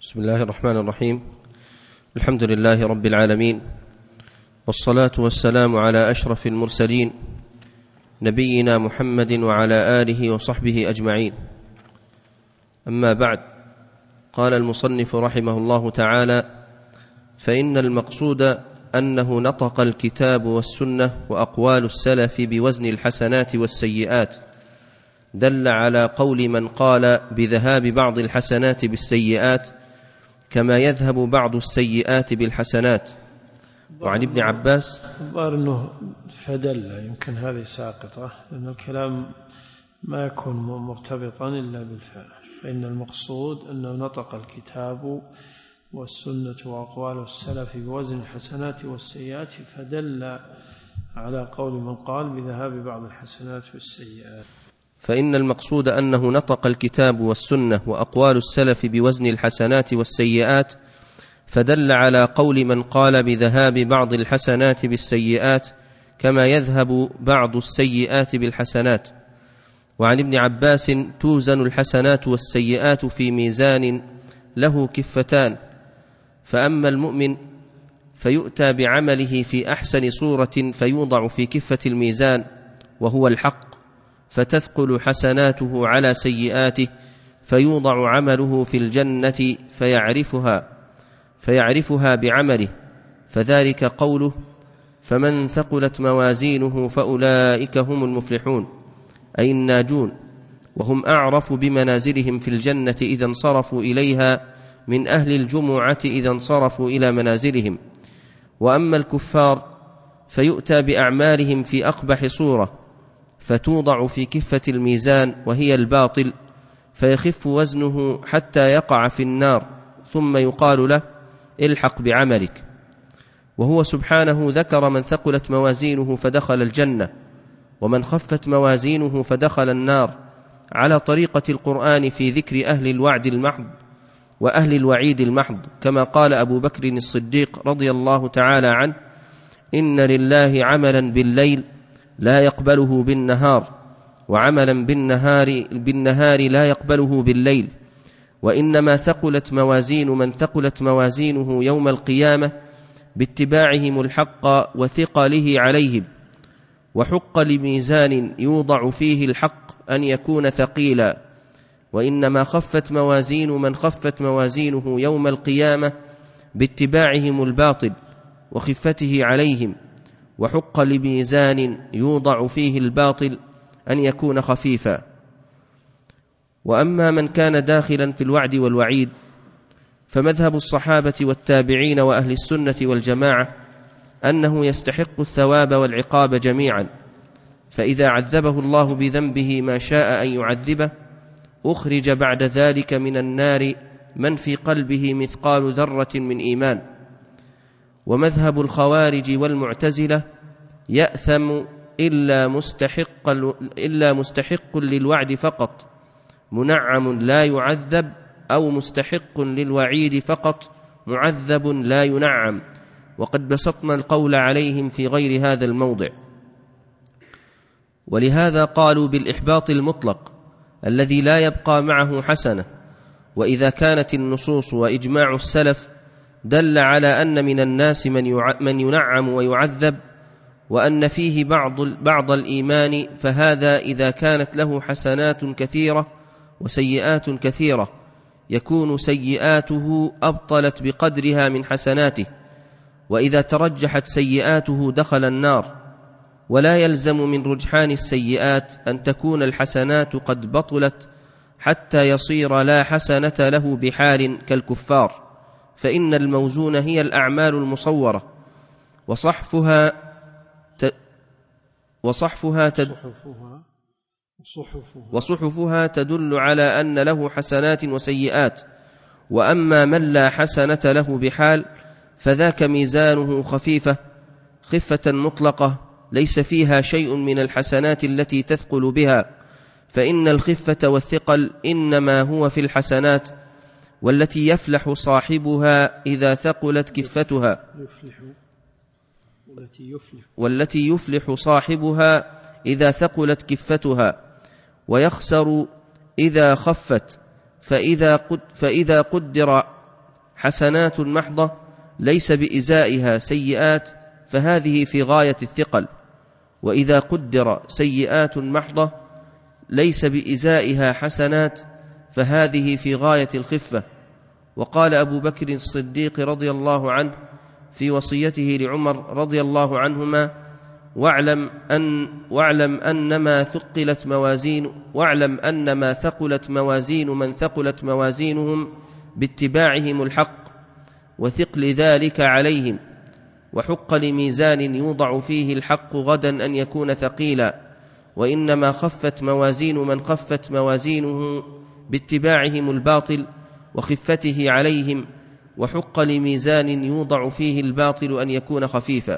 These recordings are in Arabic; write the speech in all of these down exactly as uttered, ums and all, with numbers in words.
بسم الله الرحمن الرحيم. الحمد لله رب العالمين، والصلاة والسلام على أشرف المرسلين نبينا محمد وعلى آله وصحبه أجمعين. أما بعد، قال المصنف رحمه الله تعالى: فإن المقصود أنه نطق الكتاب والسنة وأقوال السلف بوزن الحسنات والسيئات، دل على قول من قال بذهاب بعض الحسنات بالسيئات كما يذهب بعض السيئات بالحسنات. وعن ابن عباس الظاهر أنه فدل، يمكن هذه ساقطة، لأن الكلام ما يكون مرتبطا إلا بالفعل. فإن المقصود أنه نطق الكتاب والسنة وأقوال السلف بوزن الحسنات والسيئات، فدل على قول من قال بذهاب بعض الحسنات والسيئات. فإن المقصود أنه نطق الكتاب والسنة وأقوال السلف بوزن الحسنات والسيئات، فدل على قول من قال بذهاب بعض الحسنات بالسيئات كما يذهب بعض السيئات بالحسنات. وعن ابن عباس: توزن الحسنات والسيئات في ميزان له كفتان، فأما المؤمن فيؤتى بعمله في أحسن صورة فيوضع في كفة الميزان وهو الحق، فتثقل حسناته على سيئاته، فيوضع عمله في الجنة فيعرفها فيعرفها بعمله، فذلك قوله: فمن ثقلت موازينه فأولئك هم المفلحون، أي الناجون، وهم أعرف بمنازلهم في الجنة إذا انصرفوا إليها من أهل الجمعة إذا انصرفوا إلى منازلهم. وأما الكفار فيؤتى بأعمالهم في أقبح صورة فتوضع في كفة الميزان وهي الباطل، فيخف وزنه حتى يقع في النار، ثم يقال له: الحق بعملك. وهو سبحانه ذكر من ثقلت موازينه فدخل الجنة، ومن خفت موازينه فدخل النار، على طريقة القرآن في ذكر أهل الوعد المحض وأهل الوعيد المحض، كما قال أبو بكر الصديق رضي الله تعالى عنه: إن لله عملا بالليل لا يقبله بالنهار، وعملا بالنهار, بالنهار لا يقبله بالليل، وإنما ثقلت موازين من ثقلت موازينه يوم القيامة باتباعهم الحق وثقله عليهم، وحق لميزان يوضع فيه الحق أن يكون ثقيلا، وإنما خفت موازين من خفت موازينه يوم القيامة باتباعهم الباطل وخفته عليهم، وحق لميزان يوضع فيه الباطل أن يكون خفيفا. وأما من كان داخلا في الوعد والوعيد، فمذهب الصحابة والتابعين وأهل السنة والجماعة أنه يستحق الثواب والعقاب جميعا، فإذا عذبه الله بذنبه ما شاء أن يعذبه، أخرج بعد ذلك من النار من في قلبه مثقال ذرة من إيمان. ومذهب الخوارج والمعتزلة يأثم إلا مستحق, إلا مستحق للوعد فقط، منعم لا يعذب، أو مستحق للوعيد فقط، معذب لا ينعم، وقد بسطنا القول عليهم في غير هذا الموضع. ولهذا قالوا بالإحباط المطلق الذي لا يبقى معه حسنة. وإذا كانت النصوص وإجماع السلف دل على أن من الناس من ينعم ويعذب، وأن فيه بعض, بعض الإيمان، فهذا إذا كانت له حسنات كثيرة وسيئات كثيرة يكون سيئاته أبطلت بقدرها من حسناته، وإذا ترجحت سيئاته دخل النار. ولا يلزم من رجحان السيئات أن تكون الحسنات قد بطلت حتى يصير لا حسنة له بحال كالكفار، فإن الموزون هي الأعمال المصورة، وصحفها ت... وصحفها, تد... وصحفها تدل على أن له حسنات وسيئات. وأما من لا حسنة له بحال فذاك ميزانه خفيفة خفة مطلقة ليس فيها شيء من الحسنات التي تثقل بها، فإن الخفة والثقل إنما هو في الحسنات، والتي يفلح صاحبها إذا ثقلت كفتها والتي يفلح صاحبها إذا ثقلت كفتها، ويخسر إذا خفت، فإذا, قد فإذا قدر حسنات محضة ليس بإزائها سيئات فهذه في غاية الثقل، وإذا قدر سيئات محضة ليس بإزائها حسنات فهذه في غاية الخفة. وقال أبو بكر الصديق رضي الله عنه في وصيته لعمر رضي الله عنهما: واعلم أن واعلم أن ما ثقلت موازين واعلم أن ما ثقلت موازين من ثقلت موازينهم باتباعهم الحق وثقل ذلك عليهم، وحق لميزان يوضع فيه الحق غدا أن يكون ثقيلا، وإنما خفت موازين من خفت موازينه باتباعهم الباطل وخفته عليهم، وحق لميزان يوضع فيه الباطل أن يكون خفيفا.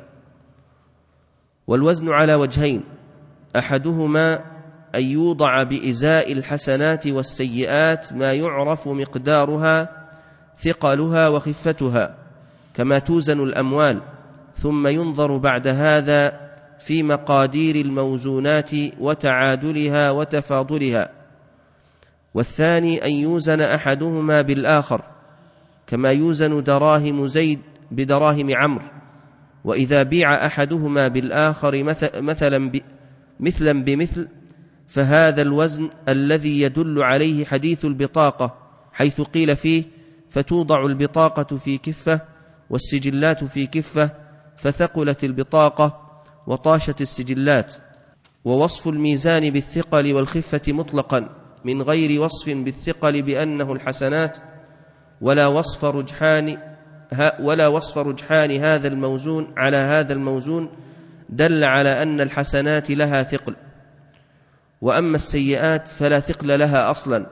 والوزن على وجهين: أحدهما أن يوضع بإزاء الحسنات والسيئات ما يعرف مقدارها ثقلها وخفتها كما توزن الأموال، ثم ينظر بعد هذا في مقادير الموزونات وتعادلها وتفاضلها. والثاني أن يوزن أحدهما بالآخر كما يوزن دراهم زيد بدراهم عمرو، وإذا بيع أحدهما بالآخر مثلا مثلا بمثل فهذا الوزن الذي يدل عليه حديث البطاقة، حيث قيل فيه: فتوضع البطاقة في كفة والسجلات في كفة، فثقلت البطاقة وطاشت السجلات. ووصف الميزان بالثقل والخفة مطلقا من غير وصف بالثقل بأنه الحسنات، ولا وصف رجحان ولا وصف رجحان هذا الموزون على هذا الموزون دل على أن الحسنات لها ثقل، وأما السيئات فلا ثقل لها أصلا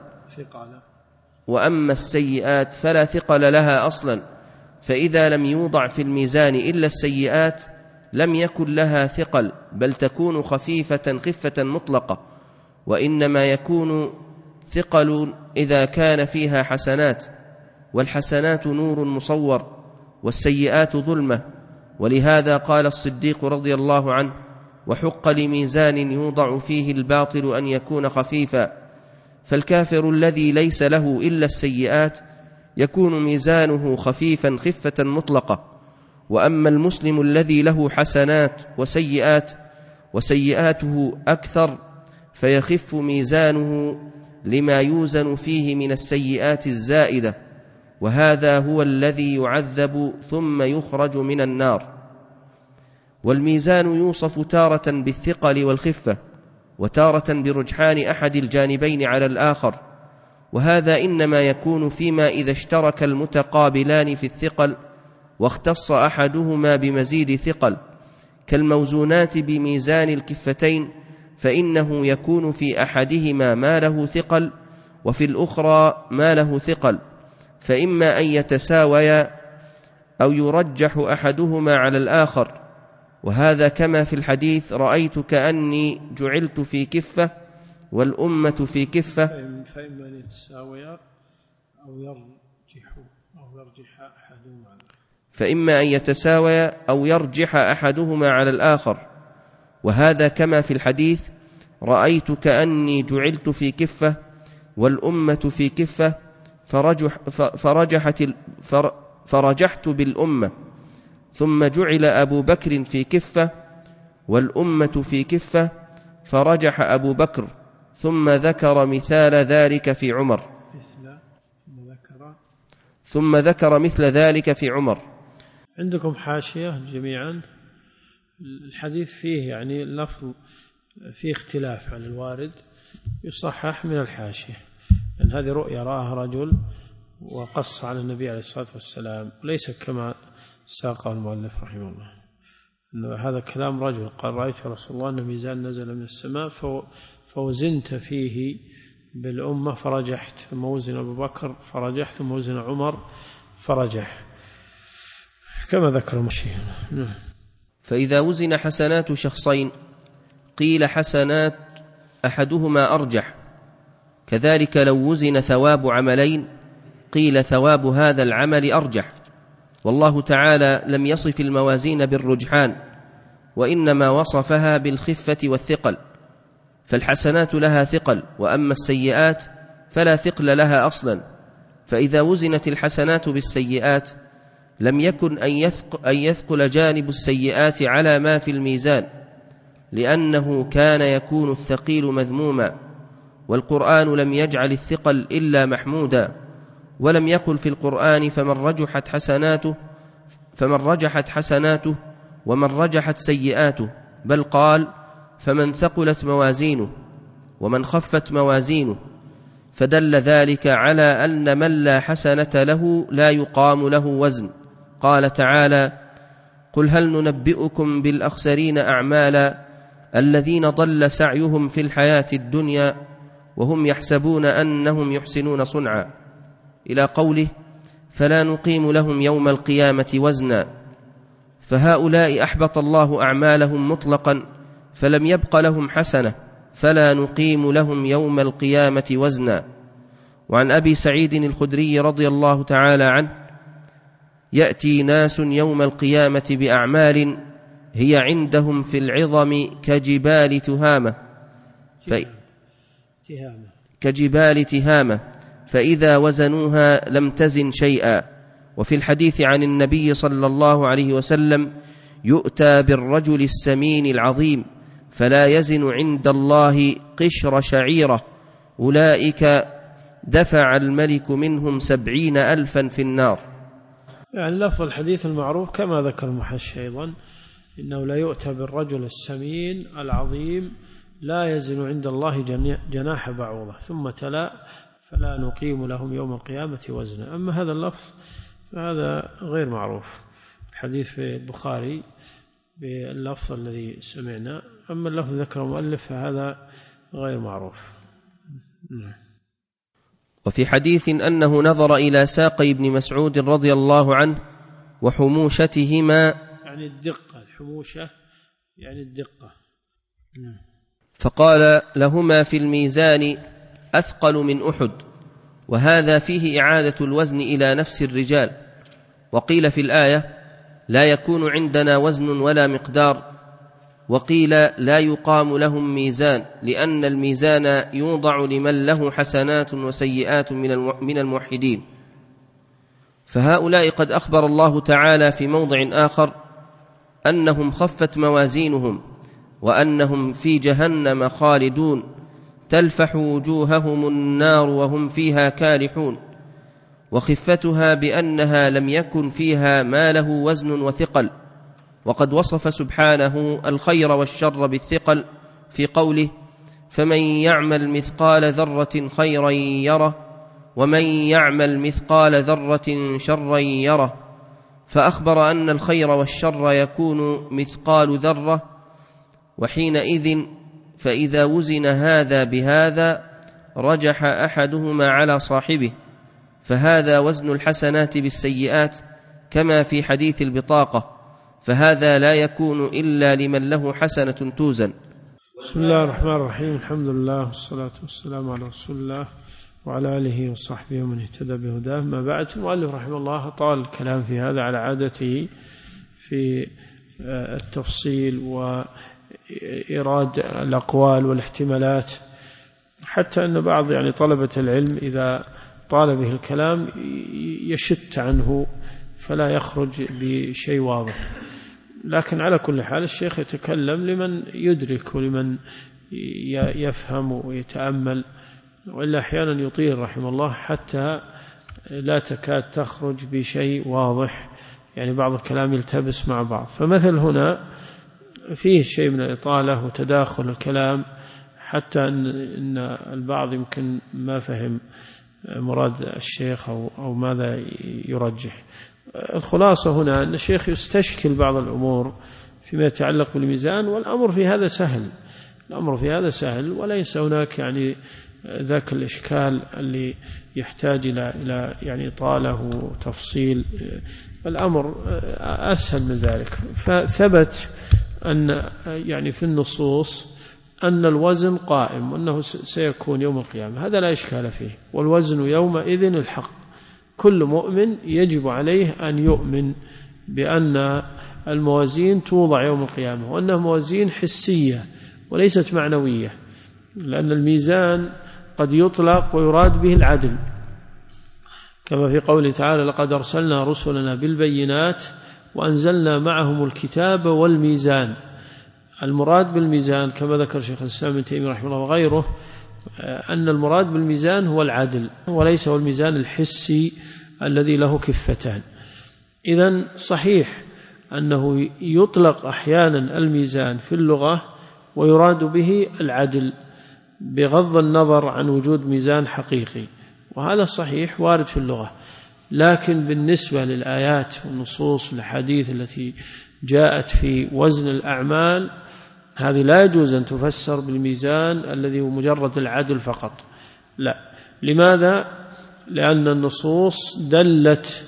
وأما السيئات فلا ثقل لها أصلا فإذا لم يوضع في الميزان إلا السيئات لم يكن لها ثقل، بل تكون خفيفة خفة مطلقة، وإنما يكون ثقل إذا كان فيها حسنات، والحسنات نور مصور والسيئات ظلمة. ولهذا قال الصديق رضي الله عنه: وحق لميزان يوضع فيه الباطل أن يكون خفيفا. فالكافر الذي ليس له إلا السيئات يكون ميزانه خفيفا خفة مطلقة، وأما المسلم الذي له حسنات وسيئات وسيئاته أكثر فيخف ميزانه لما يوزن فيه من السيئات الزائدة، وهذا هو الذي يعذب ثم يخرج من النار. والميزان يوصف تارة بالثقل والخفة، وتارة برجحان أحد الجانبين على الآخر، وهذا إنما يكون فيما إذا اشترك المتقابلان في الثقل واختص أحدهما بمزيد ثقل، كالموزونات بميزان الكفتين، فإنه يكون في أحدهما ما له ثقل وفي الأخرى ما له ثقل، فإما أن يتساويا أو يرجح أحدهما على الآخر، وهذا كما في الحديث: رأيت كأني جعلت في كفة والأمة في كفة. فإما أن يتساويا أو يرجح أو يرجح أحدهما فإما أن يتساويا أو يرجح أحدهما على الآخر، وهذا كما في الحديث: رأيت كأني جعلت في كفة والأمة في كفة، فرجح فرجحت فرجحت بالأمة، ثم جعل أبو بكر في كفة والأمة في كفة، فرجح أبو بكر، ثم ذكر مثال ذلك في عمر ثم ذكر مثل ذلك في عمر. عندكم حاشية جميعا. الحديث فيه يعني اللفظ فيه اختلاف عن الوارد، يصحح من الحاشية، أن هذه رؤيا رآها رجل وقص على النبي عليه الصلاة والسلام، ليس كما ساقه المؤلف رحمه الله، أن هذا كلام رجل قال: رأيت يا رسول الله أن ميزان نزل من السماء فوزنت فيه بالأمة فرجحت، ثم وزن أبو بكر فرجح، ثم وزن عمر فرجح، كما ذكر المشيخ. فإذا وزن حسنات شخصين قيل حسنات أحدهما أرجح، كذلك لو وزن ثواب عملين قيل ثواب هذا العمل أرجح. والله تعالى لم يصف الموازين بالرجحان، وإنما وصفها بالخفة والثقل، فالحسنات لها ثقل، وأما السيئات فلا ثقل لها أصلا، فإذا وزنت الحسنات بالسيئات لم يكن أن يثقل جانب السيئات على ما في الميزان، لأنه كان يكون الثقيل مذموما، والقرآن لم يجعل الثقل إلا محمودا، ولم يقل في القرآن فمن رجحت حسناته فمن رجحت حسناته ومن رجحت سيئاته، بل قال فمن ثقلت موازينه ومن خفت موازينه، فدل ذلك على أن من لا حسنة له لا يقام له وزن. قال تعالى: قل هل ننبئكم بالأخسرين أعمالا الذين ضل سعيهم في الحياة الدنيا وهم يحسبون أنهم يحسنون صنعا، إلى قوله: فلا نقيم لهم يوم القيامة وزنا. فهؤلاء أحبط الله أعمالهم مطلقا، فلم يبق لهم حسنة، فلا نقيم لهم يوم القيامة وزنا. وعن أبي سعيد الخدري رضي الله تعالى عنه: يأتي ناس يوم القيامة بأعمال هي عندهم في العظم كجبال تهامة ف... كجبال تهامة فإذا وزنوها لم تزن شيئا. وفي الحديث عن النبي صلى الله عليه وسلم: يؤتى بالرجل السمين العظيم فلا يزن عند الله قشر شعيرة، أولئك دفع الملك منهم سبعين ألفا في النار. يعني لفظ الحديث المعروف كما ذكر المحشي أيضا، إنه لا يؤتى بالرجل السمين العظيم لا يزن عند الله جناح بعوضة، ثم تلا: فلا نقيم لهم يوم القيامة وزنا. أما هذا اللفظ فهذا غير معروف، الحديث في البخاري باللفظ الذي سمعنا، أما اللفظ ذكر المؤلف فهذا غير معروف. وفي حديث أنه نظر إلى ساقي ابن مسعود رضي الله عنه وحموشتهما، يعني الدقة، الحموشة يعني الدقة، فقال لهما في الميزان أثقل من أحد، وهذا فيه إعادة الوزن إلى نفس الرجال. وقيل في الآية: لا يكون عندنا وزن ولا مقدار، وقيل لا يقام لهم ميزان، لأن الميزان يوضع لمن له حسنات وسيئات من الموحدين. فهؤلاء قد أخبر الله تعالى في موضع آخر أنهم خفت موازينهم وأنهم في جهنم خالدون تلفح وجوههم النار وهم فيها كالحون، وخفتها بأنها لم يكن فيها ما له وزن وثقل. وقد وصف سبحانه الخير والشر بالثقل في قوله: فمن يعمل مثقال ذرة خيرا يره ومن يعمل مثقال ذرة شرا يره، فأخبر أن الخير والشر يكون مثقال ذرة، وحينئذ فإذا وزن هذا بهذا رجح أحدهما على صاحبه، فهذا وزن الحسنات بالسيئات كما في حديث البطاقة، فهذا لا يكون إلا لمن له حسنة توزن. بسم الله الرحمن الرحيم، الحمد لله والصلاة والسلام على رسول الله وعلى آله وصحبه ومن اهتدى بهداه. ما بعد، المؤلف رحمه الله طال الكلام في هذا على عادته في التفصيل وإيراد الأقوال والاحتمالات، حتى أن بعض يعني طلبة العلم إذا طال به الكلام يشت عنه فلا يخرج بشيء واضح. لكن على كل حال الشيخ يتكلم لمن يدرك ولمن يفهم ويتأمل، وإلا أحيانا يطيل رحمه الله حتى لا تكاد تخرج بشيء واضح، يعني بعض الكلام يلتبس مع بعض. فمثل هنا فيه شيء من الإطالة وتداخل الكلام، حتى أن البعض يمكن ما فهم مراد الشيخ أو, أو ماذا يرجح. الخلاصة هنا أن الشيخ يستشكل بعض الأمور فيما يتعلق بالميزان، والأمر في هذا سهل، الأمر في هذا سهل، وليس هناك يعني ذاك الإشكال اللي يحتاج إلى إلى يعني طاله وتفصيل. الأمر أسهل من ذلك. فثبت أن يعني في النصوص أن الوزن قائم وأنه سيكون يوم القيامة، هذا لا إشكال فيه، والوزن يومئذ الحق. كل مؤمن يجب عليه أن يؤمن بأن الموازين توضع يوم القيامة، وأنها موازين حسية وليست معنوية، لأن الميزان قد يطلق ويراد به العدل، كما في قوله تعالى: لقد أرسلنا رسلنا بالبينات وأنزلنا معهم الكتاب والميزان. المراد بالميزان كما ذكر شيخ الإسلام ابن تيمية رحمه الله وغيره أن المراد بالميزان هو العدل وليس هو الميزان الحسي الذي له كفتان. إذن صحيح أنه يطلق أحيانا الميزان في اللغة ويراد به العدل بغض النظر عن وجود ميزان حقيقي، وهذا صحيح وارد في اللغة. لكن بالنسبة للآيات والنصوص والحديث التي جاءت في وزن الأعمال هذه لا يجوز أن تفسر بالميزان الذي هو مجرد العدل فقط، لا. لماذا؟ لأن النصوص دلت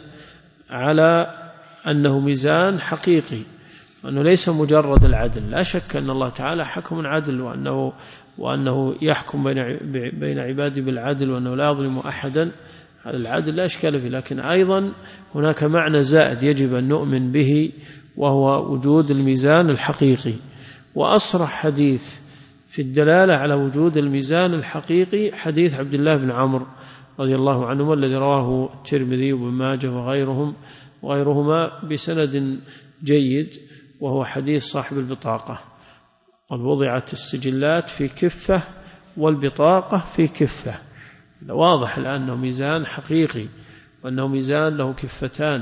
على أنه ميزان حقيقي، وأنه ليس مجرد العدل. لا شك أن الله تعالى حكم عدل، وأنه, وأنه يحكم بين عباده بالعدل، وأنه لا يظلم أحدا. هذا العدل لا إشكال فيه، لكن أيضا هناك معنى زائد يجب أن نؤمن به، وهو وجود الميزان الحقيقي. وأصرح حديث في الدلالة على وجود الميزان الحقيقي حديث عبد الله بن عمرو رضي الله عنهما الذي رواه الترمذي وابن ماجه وغيرهم وغيرهما بسند جيد، وهو حديث صاحب البطاقة: قد وضعت السجلات في كفة والبطاقة في كفة. واضح الآن أنه ميزان حقيقي، وأنه ميزان له كفتان،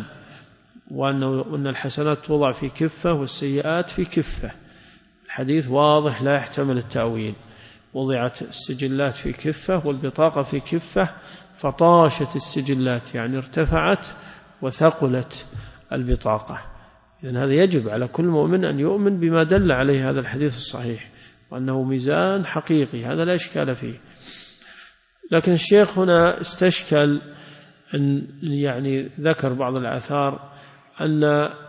وأنه أن الحسنات توضع في كفة والسيئات في كفة. الحديث واضح لا يحتمل التأويل. وضعت السجلات في كفة والبطاقة في كفة، فطاشت السجلات يعني ارتفعت وثقلت البطاقة. إذن هذا يجب على كل مؤمن أن يؤمن بما دل عليه هذا الحديث الصحيح، وأنه ميزان حقيقي، هذا لا إشكال فيه. لكن الشيخ هنا استشكل أن يعني ذكر بعض الآثار أن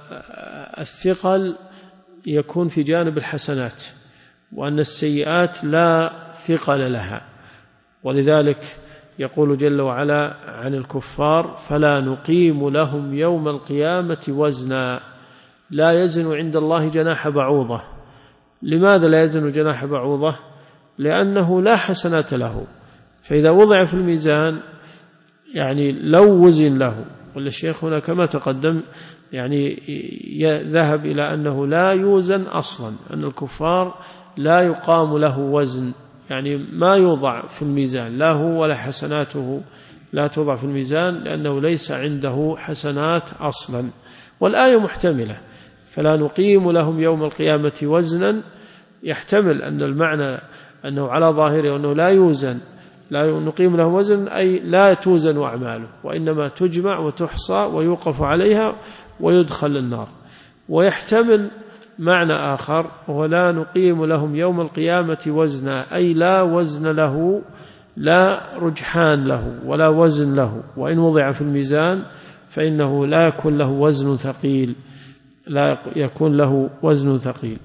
الثقل يكون في جانب الحسنات، وأن السيئات لا ثقل لها، ولذلك يقول جل وعلا عن الكفار: فلا نقيم لهم يوم القيامة وزنا لا يزن عند الله جناح بعوضة. لماذا لا يزن جناح بعوضة؟ لأنه لا حسنات له، فإذا وضع في الميزان يعني لو وزن له. والشيخ هنا كما تقدم يعني ذهب إلى أنه لا يوزن أصلا، أن الكفار لا يقام له وزن، يعني ما يوضع في الميزان، لا هو ولا حسناته لا توضع في الميزان، لأنه ليس عنده حسنات أصلا. والآية محتملة: فلا نقيم لهم يوم القيامة وزنا، يحتمل أن المعنى أنه على ظاهره أنه لا يوزن، لا نقيم له وزن أي لا توزن أعماله، وإنما تجمع وتحصى ويوقف عليها ويدخل النار. ويحتمل معنى آخر: ولا نقيم لهم يوم القيامة وزنا، أي لا وزن له، لا رجحان له ولا وزن له، وإن وضع في الميزان فإنه لا يكون له وزن ثقيل، لا يكون له وزن ثقيل.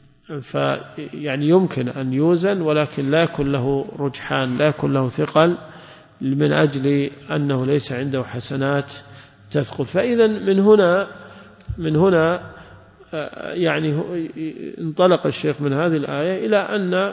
فيعني يمكن أن يوزن ولكن لا يكون له رجحان، لا يكون له ثقل، من أجل أنه ليس عنده حسنات تثقل. فإذا من هنا من هنا يعني انطلق الشيخ من هذه الآية إلى أن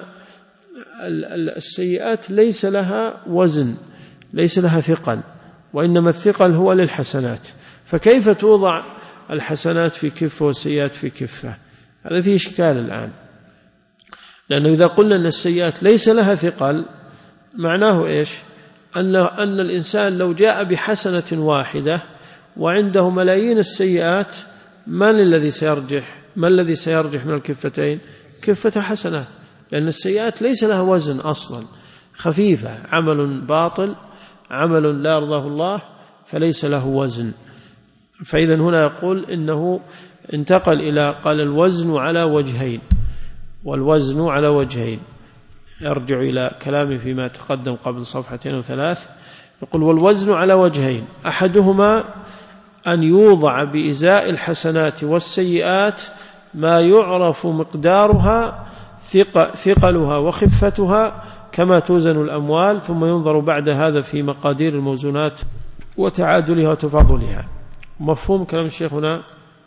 السيئات ليس لها وزن، ليس لها ثقل، وإنما الثقل هو للحسنات. فكيف توضع الحسنات في كفة والسيئات في كفة؟ هذا فيه إشكال الآن، لأنه إذا قلنا أن السيئات ليس لها ثقل معناه إيش؟ أن أن الإنسان لو جاء بحسنة واحدة وعنده ملايين السيئات، من الذي سيرجح؟ ما الذي سيرجح من الكفتين؟ كفة الحسنات، لأن السيئات ليس لها وزن أصلا، خفيفة، عمل باطل، عمل لا يرضاه الله، فليس له وزن. فإذا هنا يقول إنه انتقل إلى قال الوزن على وجهين، والوزن على وجهين يرجع إلى كلامه فيما تقدم قبل صفحتين وثلاث. يقول والوزن على وجهين: أحدهما أن يوضع بإزاء الحسنات والسيئات ما يعرف مقدارها ثقلها وخفتها كما توزن الأموال، ثم ينظر بعد هذا في مقادير الموزونات وتعادلها وتفاضلها. مفهوم كلام الشيخ هنا؟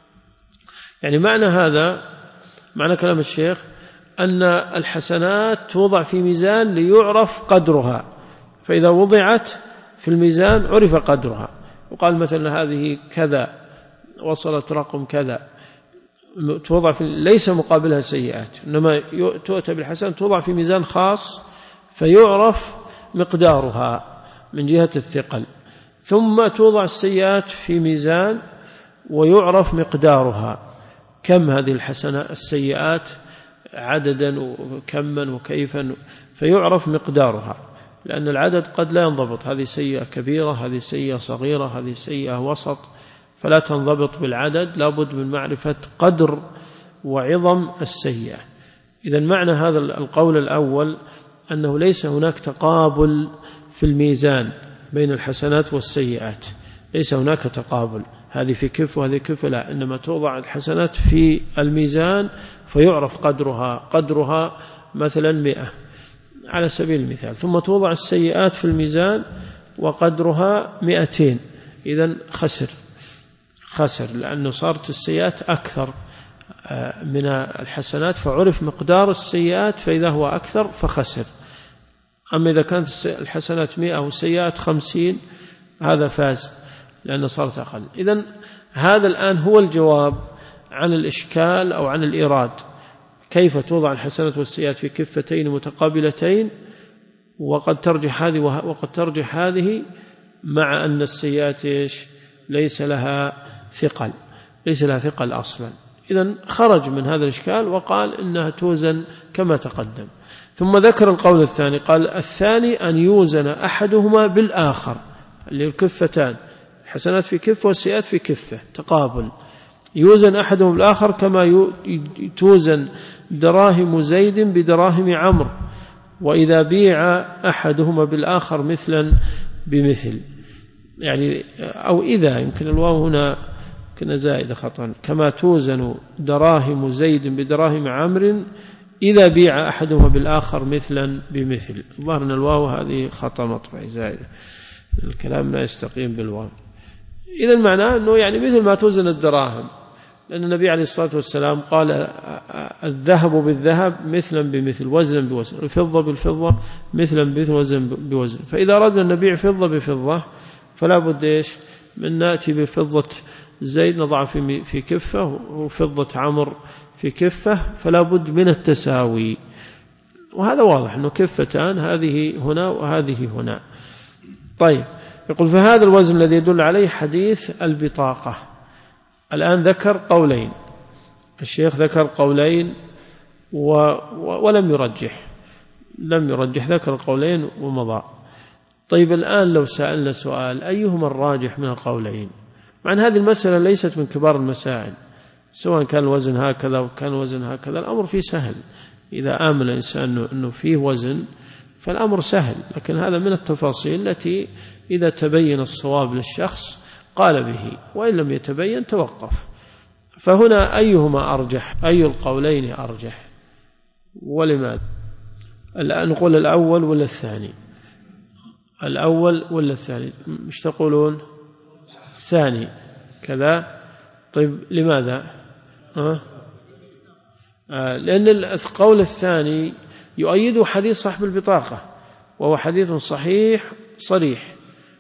يعني معنى هذا، معنى كلام الشيخ أن الحسنات توضع في ميزان ليعرف قدرها، فإذا وضعت في الميزان عرف قدرها، وقال مثلا هذه كذا وصلت رقم كذا، توضع في ليس مقابلها سيئات، إنما تؤتى بالحسن توضع في ميزان خاص فيعرف مقدارها من جهة الثقل، ثم توضع السيئات في ميزان ويعرف مقدارها، كم هذه الحسنة السيئات عددا وكما وكيفا، فيعرف مقدارها، لأن العدد قد لا ينضبط، هذه سيئة كبيرة، هذه سيئة صغيرة، هذه سيئة وسط، فلا تنضبط بالعدد، لابد من معرفة قدر وعظم السيئة. إذن معنى هذا القول الأول أنه ليس هناك تقابل في الميزان بين الحسنات والسيئات، ليس هناك تقابل، هذه في كف وهذه كف، لا، إنما توضع الحسنات في الميزان فيعرف قدرها، قدرها مثلا مئة على سبيل المثال، ثم توضع السيئات في الميزان وقدرها مئتين، إذن خسر خسر لأنه صارت السيئات أكثر من الحسنات، فعرف مقدار السيئات، فإذا هو أكثر فخسر. أما إذا كانت الحسنات مئة والسيئات خمسين هذا فاز لأنه صارت أقل. إذن هذا الآن هو الجواب عن الإشكال أو عن الإيراد، كيف توضع الحسنات والسيئات في كفتين متقابلتين وقد ترجح هذه وقد ترجح هذه، مع أن السيئات ليس لها ثقل، ليس لها ثقل أصلا. إذن خرج من هذا الإشكال وقال إنها توزن كما تقدم. ثم ذكر القول الثاني، قال الثاني أن يوزن أحدهما بالآخر، اللي الكفتان، الحسنات في كفة والسيئات في كفة، تقابل، يوزن أحدهما بالآخر كما توزن دراهم زيد بدراهم عمرو، وإذا بيع أحدهما بالآخر مثلا بمثل، يعني أو إذا، يمكن الواو هنا كنا زائدة خطأ، كما توزن دراهم زيد بدراهم عمرو إذا بيع أحدهما بالآخر مثلا بمثل. الظاهر أن الواو هذه خطأ مطبعي زائدة، الكلام لا يستقيم بالواو. إذا معناه أنه يعني مثل ما توزن الدراهم، لأن النبي عليه الصلاة والسلام قال الذهب بالذهب مثلا بمثل، وزنا بوزن، الفضة بالفضة مثلا بمثل، وزن بوزن. فإذا أردنا أن نبيع فضة بفضة فلا بد إيش من نأتي بفضة زيد نضع في في كفة وفضة عمر في كفة، فلا بد من التساوي، وهذا واضح أنه كفتان، هذه هنا وهذه هنا. طيب، يقول فهذا الوزن الذي يدل عليه حديث البطاقة. الآن ذكر قولين، الشيخ ذكر قولين و ولم يرجح، لم يرجح، ذكر القولين ومضى. طيب الآن لو سألنا سؤال، أيهما الراجح من القولين؟ مع أن هذه المسألة ليست من كبار المسائل، سواء كان الوزن هكذا وكان الوزن هكذا، الأمر فيه سهل، إذا آمن الإنسان أنه فيه وزن فالأمر سهل، لكن هذا من التفاصيل التي إذا تبين الصواب للشخص قال به، وإن لم يتبين توقف. فهنا أيهما أرجح؟ أي القولين أرجح ولماذا؟ الآن نقول الأول ولا الثاني؟ الأول ولا الثاني؟ مش تقولون؟ الثاني كذا. طيب لماذا؟ أه؟ آه لأن القول الثاني يؤيد حديث صاحب البطاقة، وهو حديث صحيح صريح،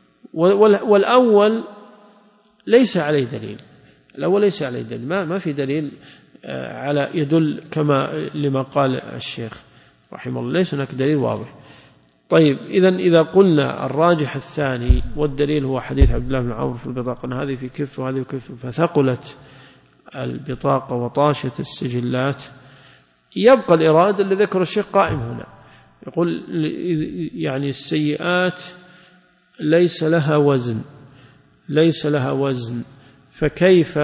والأول ليس عليه دليل، الأول ليس عليه دليل، ما ما في دليل على يدل كما لما قال الشيخ رحمه الله، ليس هناك دليل واضح. طيب إذن إذا قلنا الراجح الثاني والدليل هو حديث عبد الله بن عمرو في البطاقة أن هذه في كف وهذه في كف، فثقلت البطاقة وطاشت السجلات، يبقى الإرادة اللي ذكر الشيخ قائم هنا، يقول يعني السيئات ليس لها وزن، ليس لها وزن، فكيف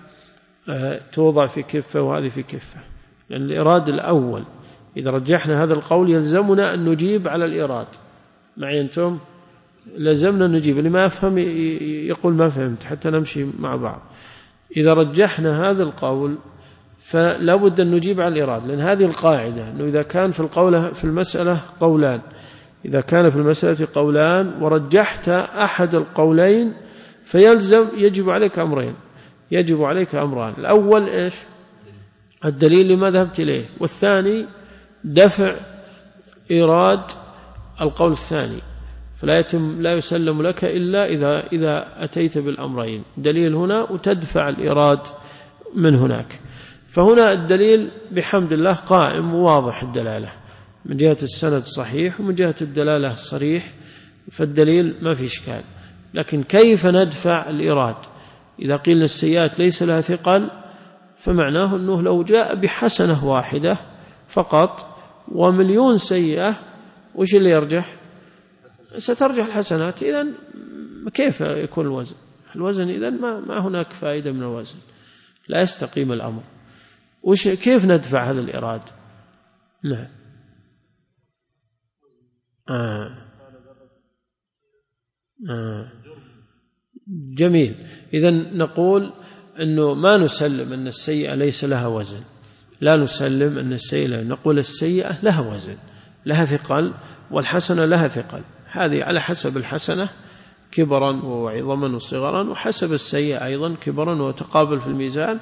توضع في كفة وهذه في كفة؟ لأن الإراد الأول، إذا رجحنا هذا القول يلزمنا أن نجيب على الإراد، معي أنتم؟ لزمنا نجيب، اللي ما أفهم يقول ما فهمت حتى نمشي مع بعض. إذا رجحنا هذا القول فلا بد أن نجيب على الإراد، لأن هذه القاعدة أنه إذا كان في القول في المسألة قولان، إذا كان في المسألة قولان ورجحت أحد القولين فيلزم يجب عليك أمرين، يجب عليك أمران. الأول إيش؟ الدليل لما ذهبت إليه، والثاني دفع إيراد القول الثاني. فلا يتم لا يسلم لك إلا إذا إذا أتيت بالأمرين، دليل هنا وتدفع الإيراد من هناك. فهنا الدليل بحمد الله قائم وواضح الدلالة، من جهة السند صحيح ومن جهة الدلالة صريح، فالدليل ما في إشكال. لكن كيف ندفع الإيراد؟ إذا قيل السيئات ليس لها ثقل، فمعناه أنه لو جاء بحسنة واحدة فقط ومليون سيئة وش اللي يرجح؟ سترجح الحسنات. إذن كيف يكون الوزن؟ الوزن إذن ما, ما هناك فائدة من الوزن، لا يستقيم الأمر. وش كيف ندفع هذا الإيراد؟ نعم. آه. آه. جميل. إذن نقول أنه ما نسلم أن السيئة ليس لها وزن، لا نسلم أن السيئة، نقول السيئة لها وزن، لها ثقل، والحسنة لها ثقل، هذه على حسب الحسنة كبرا وعظما وصغرا، وحسب السيئة أيضا كبرا وتقابل في الميزان،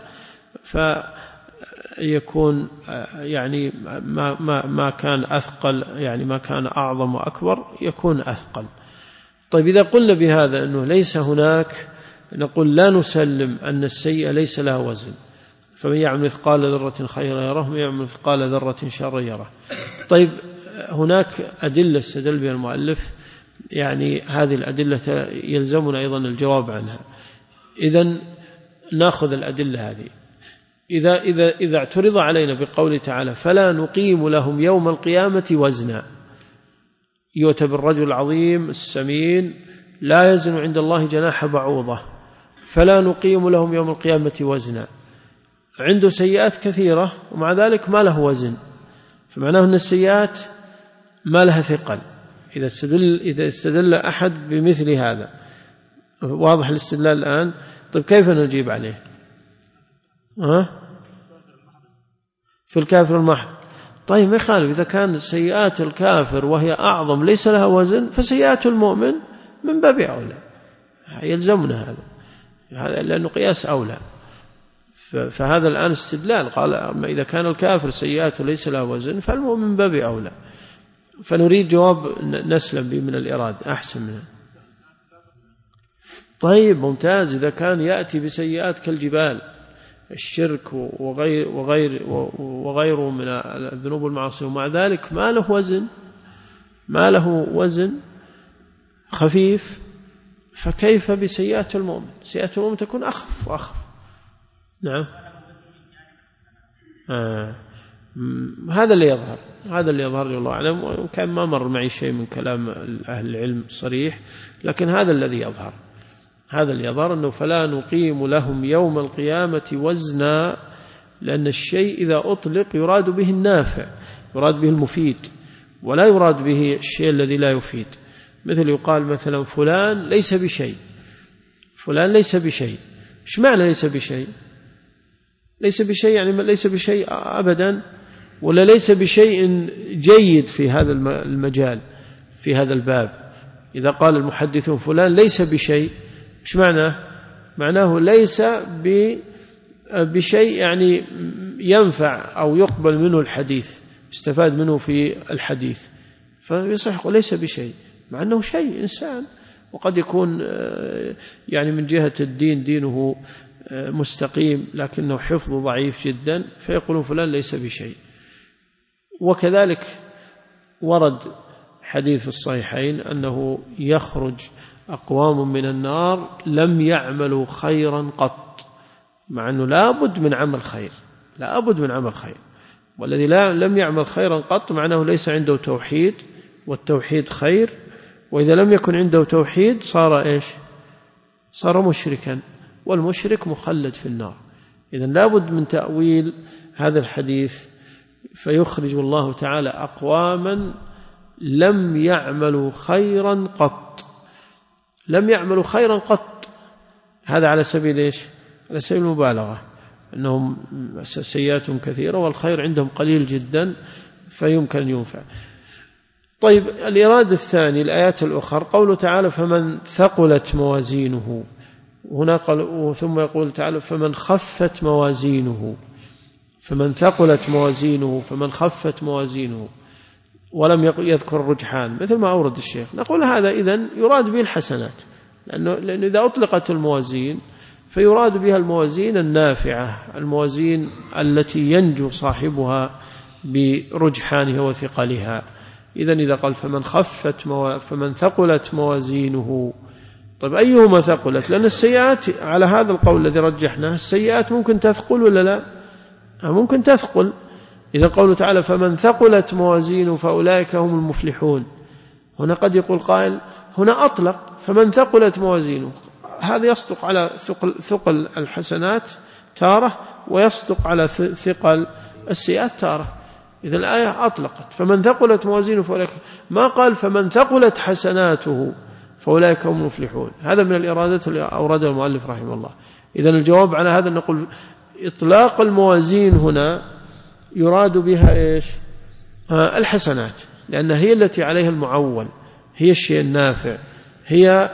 فيكون يعني ما, ما, ما كان أثقل، يعني ما كان أعظم وأكبر يكون أثقل. طيب إذا قلنا بهذا أنه ليس هناك، نقول لا نسلم أن السيئة ليس لها وزن، فمن يعمل مثقال ذرة خيرا يره ومن يعمل مثقال ذرة شرا يره. طيب هناك أدلة استدل بها المؤلف، يعني هذه الأدلة يلزمنا أيضا الجواب عنها. إذن نأخذ الأدلة هذه. إذا, إذا, إذا اعترض علينا بقوله تعالى فلا نقيم لهم يوم القيامة وزنا، يؤتى بالرجل العظيم السمين لا يزن عند الله جناح بعوضة، فلا نقيم لهم يوم القيامة وزنا، عنده سيئات كثيرة ومع ذلك ما له وزن، فمعناه أن السيئات ما لها ثقل. إذا استدل, إذا استدل أحد بمثل هذا، واضح الاستدلال الآن. طيب كيف نجيب عليه؟ أه؟ في الكافر المحض. طيب ما يخالف، إذا كان سيئات الكافر وهي أعظم ليس لها وزن، فسيئات المؤمن من باب أولى، يلزمنا هذا، لأنه قياس أولى. فهذا الآن استدلال، قال أما إذا كان الكافر سيئاته ليس لها وزن فالمؤمن من باب أولى. فنريد جواب نسلم به من الإرادة أحسن منها. طيب ممتاز. إذا كان يأتي بسيئات كالجبال، الشرك وغير وغير وغيره من الذنوب والمعاصي، ومع ذلك ما له وزن، ما له وزن خفيف، فكيف بسيئات المؤمن؟ سيئات المؤمن تكون أخف وأخف. نعم. آه. هذا اللي يظهر، هذا اللي يظهر الله أعلم، وكان ما مر معي شيء من كلام أهل العلم صريح، لكن هذا الذي يظهر، هذا اللي يظهر أنه فلا نقيم لهم يوم القيامة وزنا، لأن الشيء إذا أطلق يراد به النافع، يراد به المفيد، ولا يراد به الشيء الذي لا يفيد. مثل يقال مثلا فلان ليس بشيء، فلان ليس بشيء. إيش معنى ليس بشيء؟ ليس بشيء يعني ليس بشيء أبدا، ولا ليس بشيء جيد في هذا المجال، في هذا الباب. إذا قال المحدثون فلان ليس بشيء، إيش معناه؟ معناه ليس بشيء يعني ينفع أو يقبل منه الحديث، استفاد منه في الحديث، فيصح ليس بشيء، مع أنه شيء إنسان، وقد يكون يعني من جهة الدين دينه مستقيم لكنه حفظه ضعيف جدا، فيقولون فلان ليس بشيء. وكذلك ورد حديث في الصحيحين أنه يخرج أقوام من النار لم يعملوا خيرا قط، مع أنه لا بد من عمل خير، لا بد من عمل خير، والذي لا لم يعمل خيرا قط معناه ليس عنده توحيد، والتوحيد خير، وإذا لم يكن عنده توحيد صار إيش؟ صار مشركا، والمشرك مخلد في النار. إذن لا بد من تأويل هذا الحديث، فيخرج الله تعالى أقواما لم يعملوا خيرا قط، لم يعملوا خيرا قط، هذا على سبيل إيش؟ على سبيل المبالغة، أنهم سيئاتهم كثيرة والخير عندهم قليل جدا، فيمكن أن ينفع. طيب الإرادة الثاني الآيات الأخرى، قوله تعالى فمن ثقلت موازينه، هنا قال ثم يقول تعالى فمن خفت موازينه، فمن ثقلت موازينه، فمن خفت موازينه. ولم يذكر الرجحان مثل ما أورد الشيخ، نقول هذا إذن يراد به الحسنات، لأنه, لأنه إذا أطلقت الموازين فيراد بها الموازين النافعة، الموازين التي ينجو صاحبها برجحانها وثقلها. إذن إذا قال فمن خفت مو... فمن ثقلت موازينه، طيب أيهما ثقلت؟ لأن السيئات على هذا القول الذي رجحناه السيئات ممكن تثقل ولا لا؟ ممكن تثقل. إذا قوله تعالى فمن ثقلت موازينه فأولئك هم المفلحون، هنا قد يقول قائل هنا أطلق فمن ثقلت موازينه، هذا يصدق على ثقل, ثقل الحسنات تارة، ويصدق على ثقل السيئات تارة. إذا الآية أطلقت فمن ثقلت موازينه فأولئك، ما قال فمن ثقلت حسناته فأولئك هم المفلحون. هذا من الإرادات اللي أوردها المؤلف رحمه الله. إذا الجواب على هذا نقول إطلاق الموازين هنا يراد بها إيش؟ آه الحسنات، لأن هي التي عليها المعول، هي الشيء النافع، هي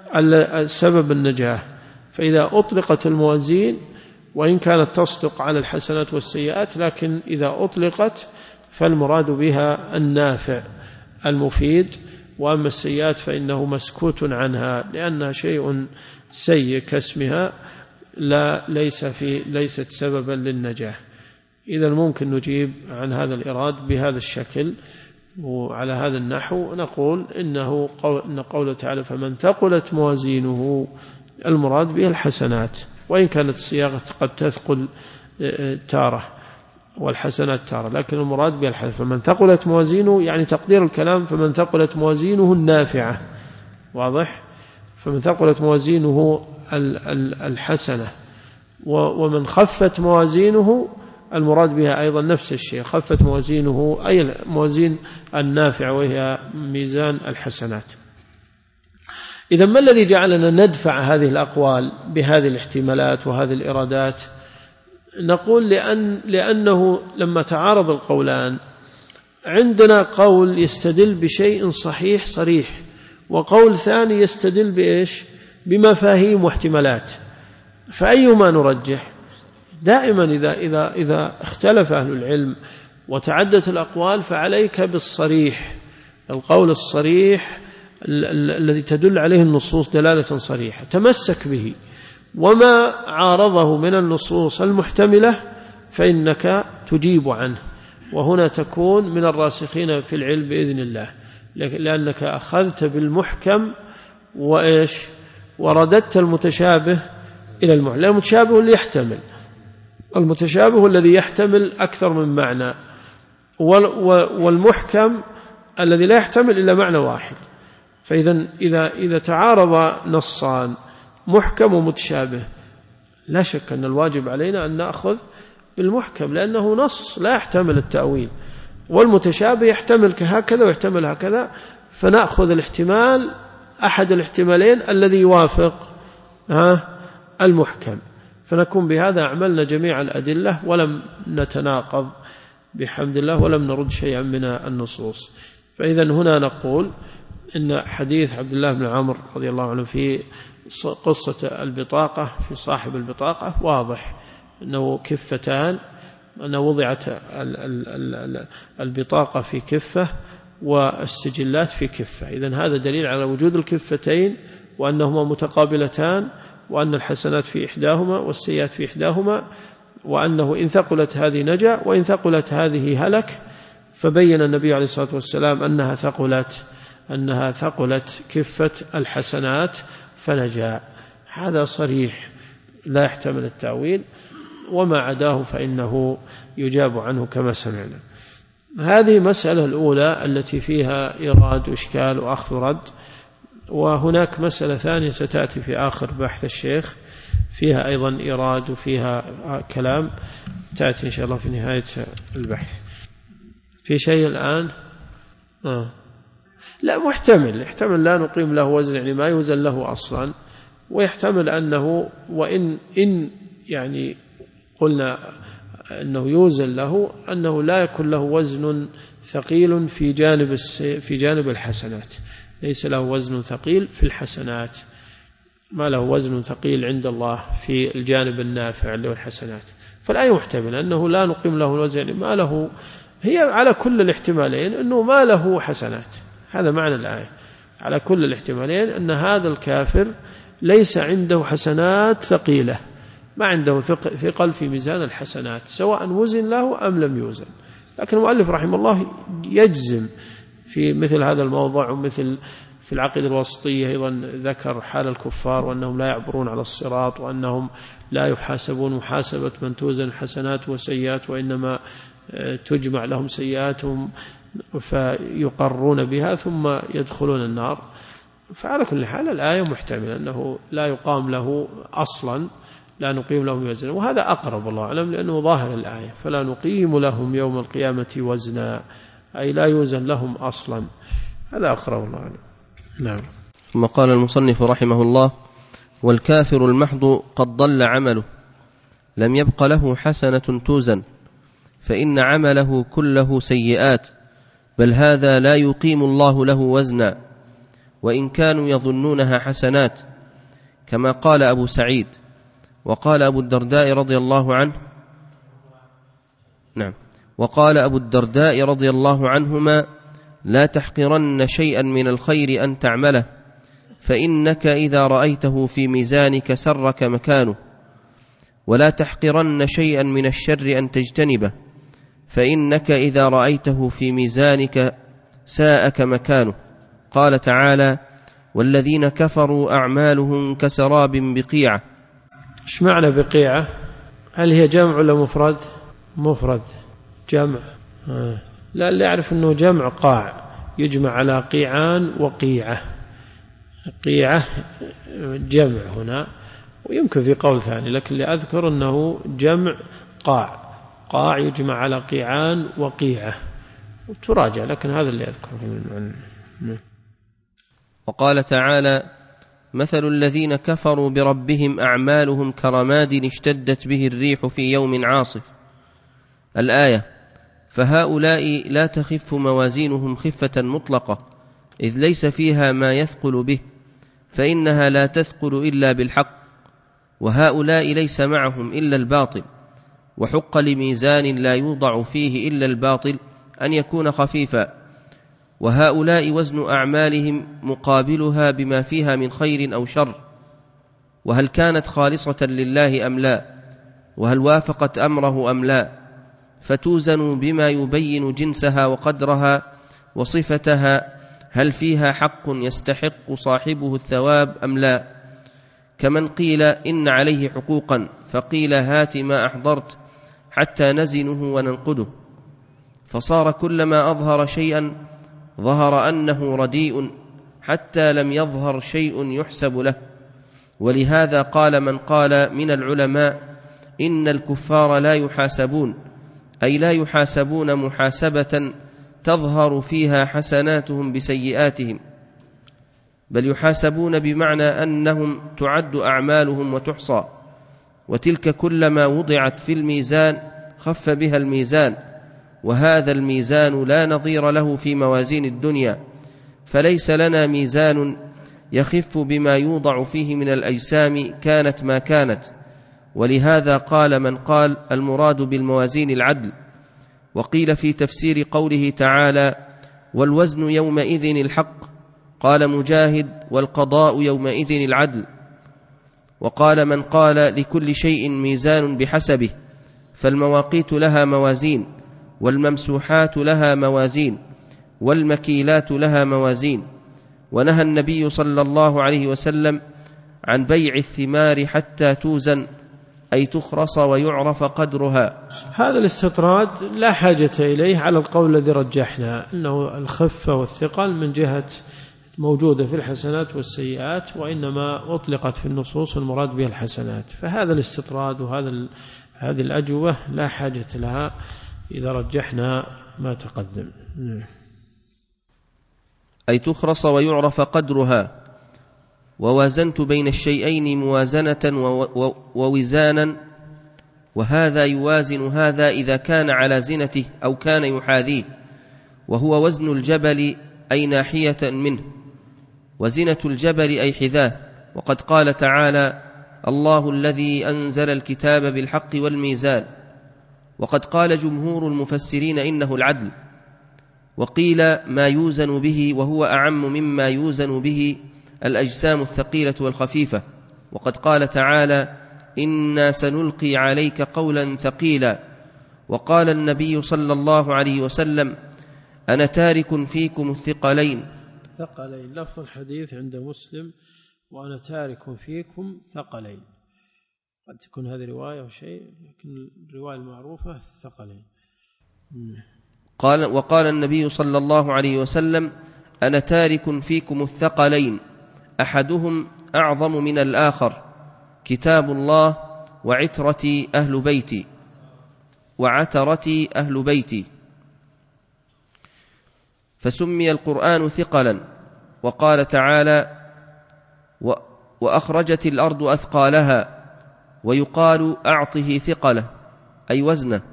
سبب النجاة. فإذا أطلقت الموازين وإن كانت تصدق على الحسنات والسيئات، لكن إذا أطلقت فالمراد بها النافع المفيد، وأما السيئات فإنه مسكوت عنها لأنها شيء سيء كاسمها، لا ليس في ليست سببا للنجاة. إذا ممكن نجيب عن هذا الإراد بهذا الشكل وعلى هذا النحو، نقول إنه قول إن قوله تعالى فمن ثقلت موازينه المراد به الحسنات، وإن كانت الصياغة قد تثقل تارة والحسنات تارة، لكن المراد به الحسنات. فمن ثقلت موازينه يعني تقدير الكلام فمن ثقلت موازينه النافعة، واضح؟ فمن ثقلت موازينه الحسنة، ومن خفت موازينه المراد بها أيضا نفس الشيء، خفت موازينه أي موازين النافع وهي ميزان الحسنات. إذا ما الذي جعلنا ندفع هذه الأقوال بهذه الاحتمالات وهذه الإرادات؟ نقول لأن لأنه لما تعارض القولان عندنا قول يستدل بشيء صحيح صريح، وقول ثاني يستدل بإيش؟ بمفاهيم واحتمالات، فأيهما نرجح؟ دائما إذا, إذا, إذا اختلف أهل العلم وتعدت الأقوال فعليك بالصريح، القول الصريح الذي تدل عليه النصوص دلالة صريحة تمسك به، وما عارضه من النصوص المحتملة فإنك تجيب عنه، وهنا تكون من الراسخين في العلم بإذن الله، لأنك أخذت بالمحكم وإيش ورددت المتشابه إلى المحكم. لا، المتشابه اللي يحتمل، المتشابه الذي يحتمل أكثر من معنى، والمحكم الذي لا يحتمل إلا معنى واحد. فإذا إذا إذا تعارض نصان محكم ومتشابه لا شك أن الواجب علينا أن نأخذ بالمحكم، لأنه نص لا يحتمل التأويل، والمتشابه يحتمل هكذا ويحتمل هكذا، فنأخذ الاحتمال أحد الاحتمالين الذي يوافق المحكم، فنكون بهذا عملنا جميع الأدلة ولم نتناقض بحمد الله ولم نرد شيئا من النصوص. فإذا هنا نقول إن حديث عبد الله بن عمرو رضي الله عنه في قصة البطاقة في صاحب البطاقة واضح أنه كفتان، أنه وضعت البطاقة في كفة والسجلات في كفة، إذن هذا دليل على وجود الكفتين وأنهما متقابلتان، وأن الحسنات في إحداهما والسيئات في إحداهما، وأنه إن ثقلت هذه نجا وإن ثقلت هذه هلك. فبين النبي عليه الصلاة والسلام أنها ثقلت أنها ثقلت كفة الحسنات فنجا. هذا صريح لا يحتمل التأويل، وما عداه فإنه يجاب عنه كما سمعنا. هذه مسألة الأولى التي فيها إيراد وإشكال وأخذ رد. وهناك مسألة ثانية ستأتي في آخر بحث الشيخ فيها أيضا إيراد وفيها كلام، تأتي إن شاء الله في نهاية البحث. في شيء الآن آه. لا، محتمل يحتمل لا نقيم له وزن، يعني ما يوزن له أصلا، ويحتمل أنه وإن إن يعني قلنا أنه يوزن له أنه لا يكون له وزن ثقيل في جانب في جانب الحسنات، ليس له وزن ثقيل في الحسنات، ما له وزن ثقيل عند الله في الجانب النافع اللي هو الحسنات. فالآية محتمل أنه لا نقيم له الوزن، يعني ما له هي على كل الاحتمالين أنه ما له حسنات، هذا معنى الآية، على كل الاحتمالين أن هذا الكافر ليس عنده حسنات ثقيلة، ما عنده ثقل في ميزان الحسنات سواء وزن له أم لم يوزن. لكن المؤلف رحمه الله يجزم في مثل هذا الموضوع، ومثل في العقيدة الوسطية أيضا ذكر حال الكفار وأنهم لا يعبرون على الصراط، وأنهم لا يحاسبون محاسبة من توزن حسنات وسيئات، وإنما تجمع لهم سيئاتهم فيقرون بها ثم يدخلون النار. فعلى كل حال الآية محتملة أنه لا يقام له أصلا، لا نقيم لهم وزنا، وهذا أقرب الله أعلم لأنه ظاهر الآية، فلا نقيم لهم يوم القيامة وزنا، أي لا يوزن لهم أصلا، هذا أقرب الله أعلم. نعم. ثم قال المصنف رحمه الله: والكافر المحض قد ضل عمله، لم يبق له حسنة توزن، فإن عمله كله سيئات، بل هذا لا يقيم الله له وزنا، وإن كانوا يظنونها حسنات، كما قال أبو سعيد. وقال أبو الدرداء رضي الله عنه نعم وقال أبو الدرداء رضي الله عنهما: لا تحقرن شيئا من الخير أن تعمله، فإنك إذا رأيته في ميزانك سرك مكانه، ولا تحقرن شيئا من الشر أن تجتنبه، فإنك إذا رأيته في ميزانك ساءك مكانه. قال تعالى: والذين كفروا أعمالهم كسراب بقيعة. ايش معنى بقيعة؟ هل هي جمع ولا مفرد؟ مفرد، جمع. آه. لا اللي يعرف أنه جمع قاع، يجمع على قيعان وقيعة، قيعة جمع هنا، ويمكن في قول ثاني، لكن اللي أذكر أنه جمع قاع، قاع يجمع على قيعان وقيعة، وتراجع، لكن هذا اللي أذكره من. وقال تعالى: مثل الذين كفروا بربهم أعمالهم كرماد اشتدت به الريح في يوم عاصف. الآية. فهؤلاء لا تخف موازينهم خفة مطلقة، إذ ليس فيها ما يثقل به، فإنها لا تثقل إلا بالحق، وهؤلاء ليس معهم إلا الباطل، وحق لميزان لا يوضع فيه إلا الباطل أن يكون خفيفا، وهؤلاء وزن أعمالهم مقابلها بما فيها من خير أو شر، وهل كانت خالصة لله أم لا، وهل وافقت أمره أم لا، فتوزن بما يبين جنسها وقدرها وصفتها، هل فيها حق يستحق صاحبه الثواب أم لا، كمن قيل إن عليه حقوقا فقيل هات ما أحضرت حتى نزنه وننقده، فصار كلما أظهر شيئا ظهر أنه رديء حتى لم يظهر شيء يحسب له. ولهذا قال من قال من العلماء إن الكفار لا يحاسبون، أي لا يحاسبون محاسبة تظهر فيها حسناتهم بسيئاتهم، بل يحاسبون بمعنى أنهم تعد أعمالهم وتحصى، وتلك كلما وضعت في الميزان خف بها الميزان، وهذا الميزان لا نظير له في موازين الدنيا، فليس لنا ميزان يخف بما يوضع فيه من الأجسام كانت ما كانت. ولهذا قال من قال المراد بالموازين العدل. وقيل في تفسير قوله تعالى: والوزن يومئذ الحق، قال مجاهد: والقضاء يومئذ العدل. وقال من قال لكل شيء ميزان بحسبه، فالمواقيت لها موازين، والممسوحات لها موازين، والمكيلات لها موازين. ونهى النبي صلى الله عليه وسلم عن بيع الثمار حتى توزن، أي تخرص ويعرف قدرها. هذا الاستطراد لا حاجة إليه على القول الذي رجحنا أنه الخفة والثقل من جهة موجودة في الحسنات والسيئات، وإنما أطلقت في النصوص المراد بها الحسنات، فهذا الاستطراد وهذا هذه الأجوبة لا حاجة لها إذا رجحنا ما تقدم. أي تخرص ويعرف قدرها. ووازنت بين الشيئين موازنة ووزانا، وهذا يوازن هذا إذا كان على زنته أو كان يحاذيه، وهو وزن الجبل أي ناحية منه، وزنة الجبل أي حذاه. وقد قال تعالى: الله الذي أنزل الكتاب بالحق والميزان. وقد قال جمهور المفسرين إنه العدل، وقيل ما يوزن به، وهو أعم مما يوزن به الأجسام الثقيلة والخفيفة. وقد قال تعالى: إنا سنلقي عليك قولا ثقيلا. وقال النبي صلى الله عليه وسلم: أنا تارك فيكم الثقلين. ثقلين لفظ الحديث عند مسلم: وأنا تارك فيكم ثقلين. قد تكون هذه رواية أو شيء، لكن الرواية المعروفة الثقلين. قال وقال النبي صلى الله عليه وسلم: أنا تارك فيكم الثقلين، أحدهم أعظم من الآخر، كتاب الله وعترتي أهل بيتي وعترتي أهل بيتي. فسمي القرآن ثقلا. وقال تعالى: وأخرجت الأرض أثقالها، ويقال أعطه ثقله أي وزنه.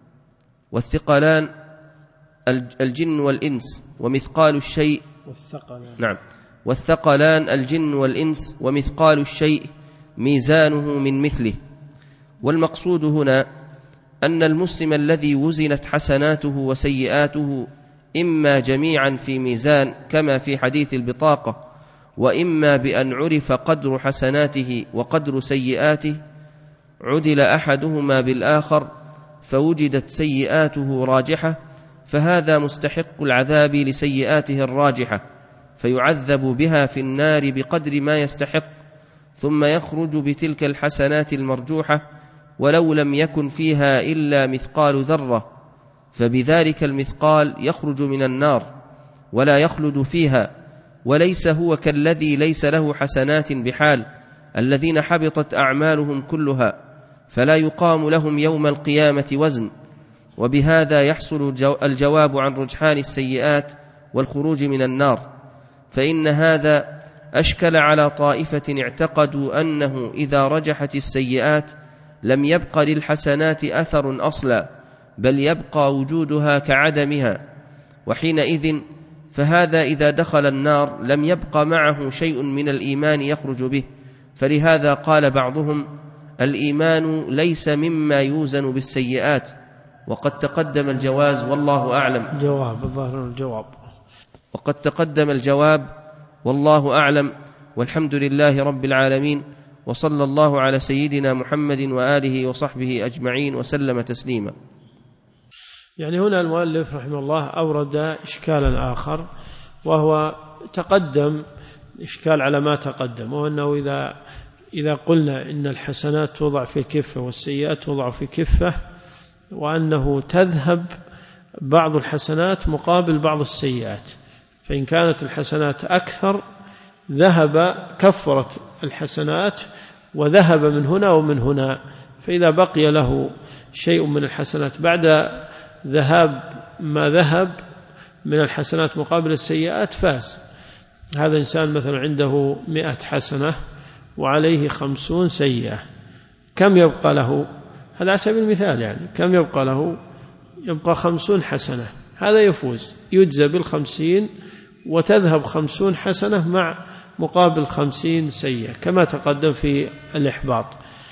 والثقلان الجن والإنس ومثقال الشيء والثقلان نعم والثقلان الجن والإنس ومثقال الشيء ميزانه من مثله. والمقصود هنا أن المسلم الذي وزنت حسناته وسيئاته إما جميعا في ميزان كما في حديث البطاقة، وإما بأن عرف قدر حسناته وقدر سيئاته، عدل أحدهما بالآخر فوجدت سيئاته راجحة، فهذا مستحق العذاب لسيئاته الراجحة، فيعذب بها في النار بقدر ما يستحق، ثم يخرج بتلك الحسنات المرجوحة ولو لم يكن فيها إلا مثقال ذرة، فبذلك المثقال يخرج من النار ولا يخلد فيها. وليس هو كالذي ليس له حسنات بحال، الذين حبطت أعمالهم كلها، فلا يقام لهم يوم القيامة وزن. وبهذا يحصل الجواب عن رجحان السيئات والخروج من النار. فإن هذا أشكل على طائفة اعتقدوا أنه إذا رجحت السيئات لم يبق للحسنات أثر أصلا، بل يبقى وجودها كعدمها، وحينئذ فهذا إذا دخل النار لم يبق معه شيء من الإيمان يخرج به. فلهذا قال بعضهم: الإيمان ليس مما يوزن بالسيئات. وقد تقدم الجواز والله أعلم جواب الظاهر الجواب وقد تقدم الجواب والله أعلم، والحمد لله رب العالمين، وصلى الله على سيدنا محمد وآله وصحبه أجمعين وسلم تسليما. يعني هنا المؤلف رحمه الله أورد إشكالا آخر، وهو تقدم إشكال على ما تقدم، وأنه إذا إذا قلنا إن الحسنات توضع في كفة والسيئات توضع في كفة، وأنه تذهب بعض الحسنات مقابل بعض السيئات، فإن كانت الحسنات أكثر ذهب كفرت الحسنات وذهب من هنا ومن هنا، فإذا بقي له شيء من الحسنات بعد ذهاب ما ذهب من الحسنات مقابل السيئات فاز. هذا إنسان مثلا عنده مئة حسنة وعليه خمسون سيئة، كم يبقى له؟ هذا على سبيل المثال، يعني كم يبقى له؟ يبقى خمسون حسنة، هذا يفوز، يجزى بالخمسين وتذهب خمسون حسنة مع مقابل خمسين سيئة، كما تقدم في الإحباط،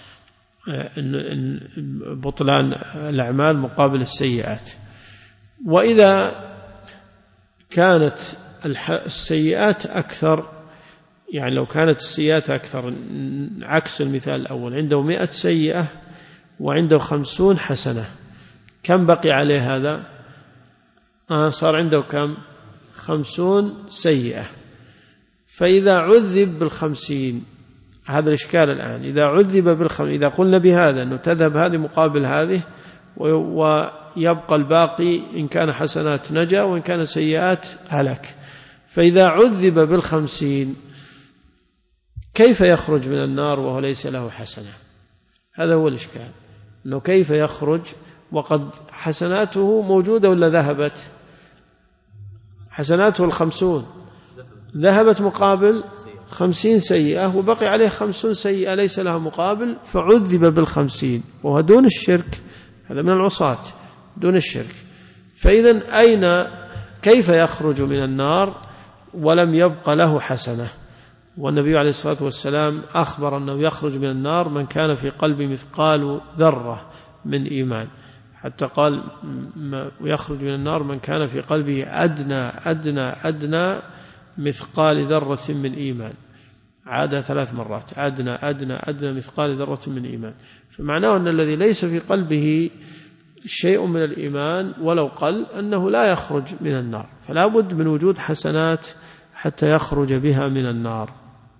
بطلان الأعمال مقابل السيئات. وإذا كانت السيئات أكثر، يعني لو كانت السيئات أكثر، عكس المثال الأول، عنده مئة سيئة وعنده خمسون حسنة، كم بقي عليه هذا؟ آه صار عنده كم؟ خمسون سيئة. فإذا عذب بالخمسين، هذا الإشكال الآن، إذا عذب بالخمسين، إذا قلنا بهذا أنه تذهب هذه مقابل هذه ويبقى الباقي إن كان حسنات نجا وإن كان سيئات هلك، فإذا عذب بالخمسين كيف يخرج من النار وهو ليس له حسنة؟ هذا هو الإشكال، أنه كيف يخرج وقد حسناته موجودة ولا ذهبت؟ حسناته الخمسون ذهبت مقابل خمسين سيئة، وبقي عليه خمسون سيئة ليس لها مقابل، فعذب بالخمسين، وهو دون الشرك، هذا من العصاة دون الشرك. فإذن أين كيف يخرج من النار ولم يبق له حسنة؟ والنبي عليه الصلاة والسلام أخبر أنه يخرج من النار من كان في قلبه مثقال ذرة من إيمان. حتى قال ويخرج من النار من كان في قلبه أدنى أدنى أدنى مثقال ذرة من إيمان، عاد ثلاث مرات، أدنى أدنى أدنى مثقال ذرة من إيمان. فمعناه أن الذي ليس في قلبه شيء من الإيمان ولو قل أنه لا يخرج من النار، فلا بد من وجود حسنات حتى يخرج بها من النار.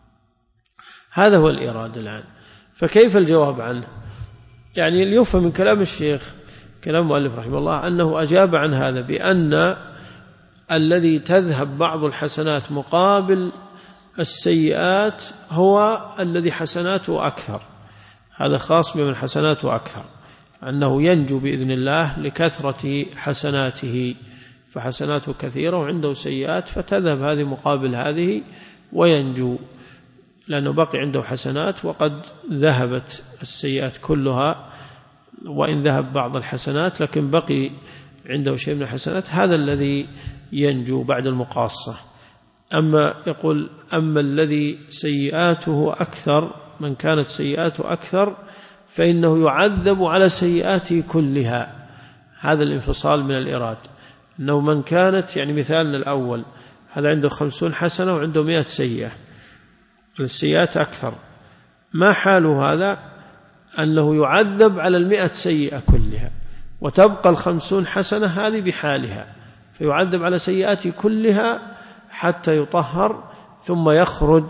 هذا هو الإرادة الآن. فكيف الجواب عنه؟ يعني ليفهم من كلام الشيخ كلام المؤلف رحمه الله أنه أجاب عن هذا بأن الذي تذهب بعض الحسنات مقابل السيئات هو الذي حسناته أكثر، هذا خاص بمن حسناته أكثر، أنه ينجو بإذن الله لكثرة حسناته، فحسناته كثيرة وعنده سيئات فتذهب هذه مقابل هذه وينجو، لأنه بقي عنده حسنات وقد ذهبت السيئات كلها، وإن ذهب بعض الحسنات لكن بقي عنده شيء من الحسنات، هذا الذي ينجو بعد المقاصة. أما يقول أما الذي سيئاته أكثر، من كانت سيئاته أكثر فإنه يعذب على سيئاته كلها. هذا الانفصال من الإرادة، أنه من كانت يعني مثالنا الأول هذا عنده خمسون حسنة وعنده مئة سيئة، السيئات أكثر، ما حال هذا؟ أنه يعذب على المئة سيئة كلها وتبقى الخمسون حسنة هذه بحالها، فيعذب على سيئاته كلها حتى يطهر ثم يخرج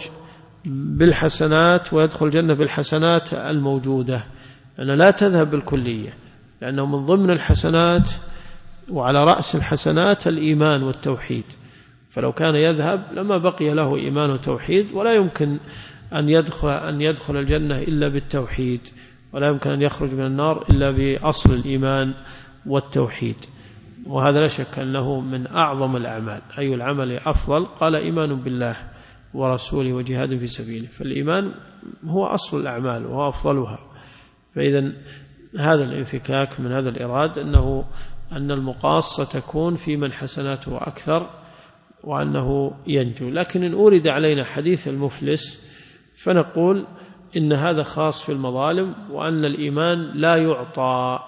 بالحسنات ويدخل الجنة بالحسنات الموجودة، لأنها لا تذهب بالكلية، لأنه من ضمن الحسنات وعلى رأس الحسنات الإيمان والتوحيد، فلو كان يذهب لما بقي له إيمان وتوحيد، ولا يمكن أن يدخل, أن يدخل الجنة إلا بالتوحيد، ولا يمكن أن يخرج من النار إلا بأصل الإيمان والتوحيد. وهذا لا شك أنه من أعظم الأعمال. أي العمل أفضل؟ قال إيمان بالله ورسوله وجهاد في سبيله، فالإيمان هو أصل الأعمال وهو أفضلها. فإذا هذا الانفكاك من هذا الإراد أنه أن المقاصة تكون في من حسناته أكثر وأنه ينجو. لكن إن أورد علينا حديث المفلس فنقول إن هذا خاص في المظالم، وأن الإيمان لا يعطى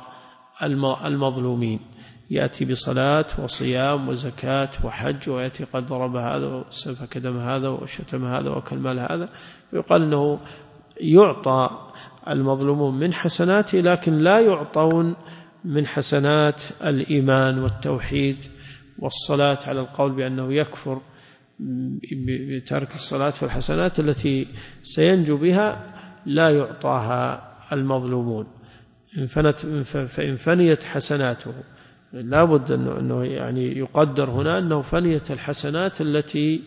المظلومين، يأتي بصلاة وصيام وزكاة وحج، ويأتي قد ضرب هذا وسفك دم هذا وشتم هذا وأكل مال هذا، ويقال أنه يعطى المظلومون من حسناته، لكن لا يعطون من حسنات الإيمان والتوحيد والصلاة، على القول بأنه يكفر بترك الصلاة، فالحسنات التي سينجو بها لا يعطاها المظلومون. فإن فنيت حسناته لا بد أنه يعني يقدر هنا أنه فنيت الحسنات التي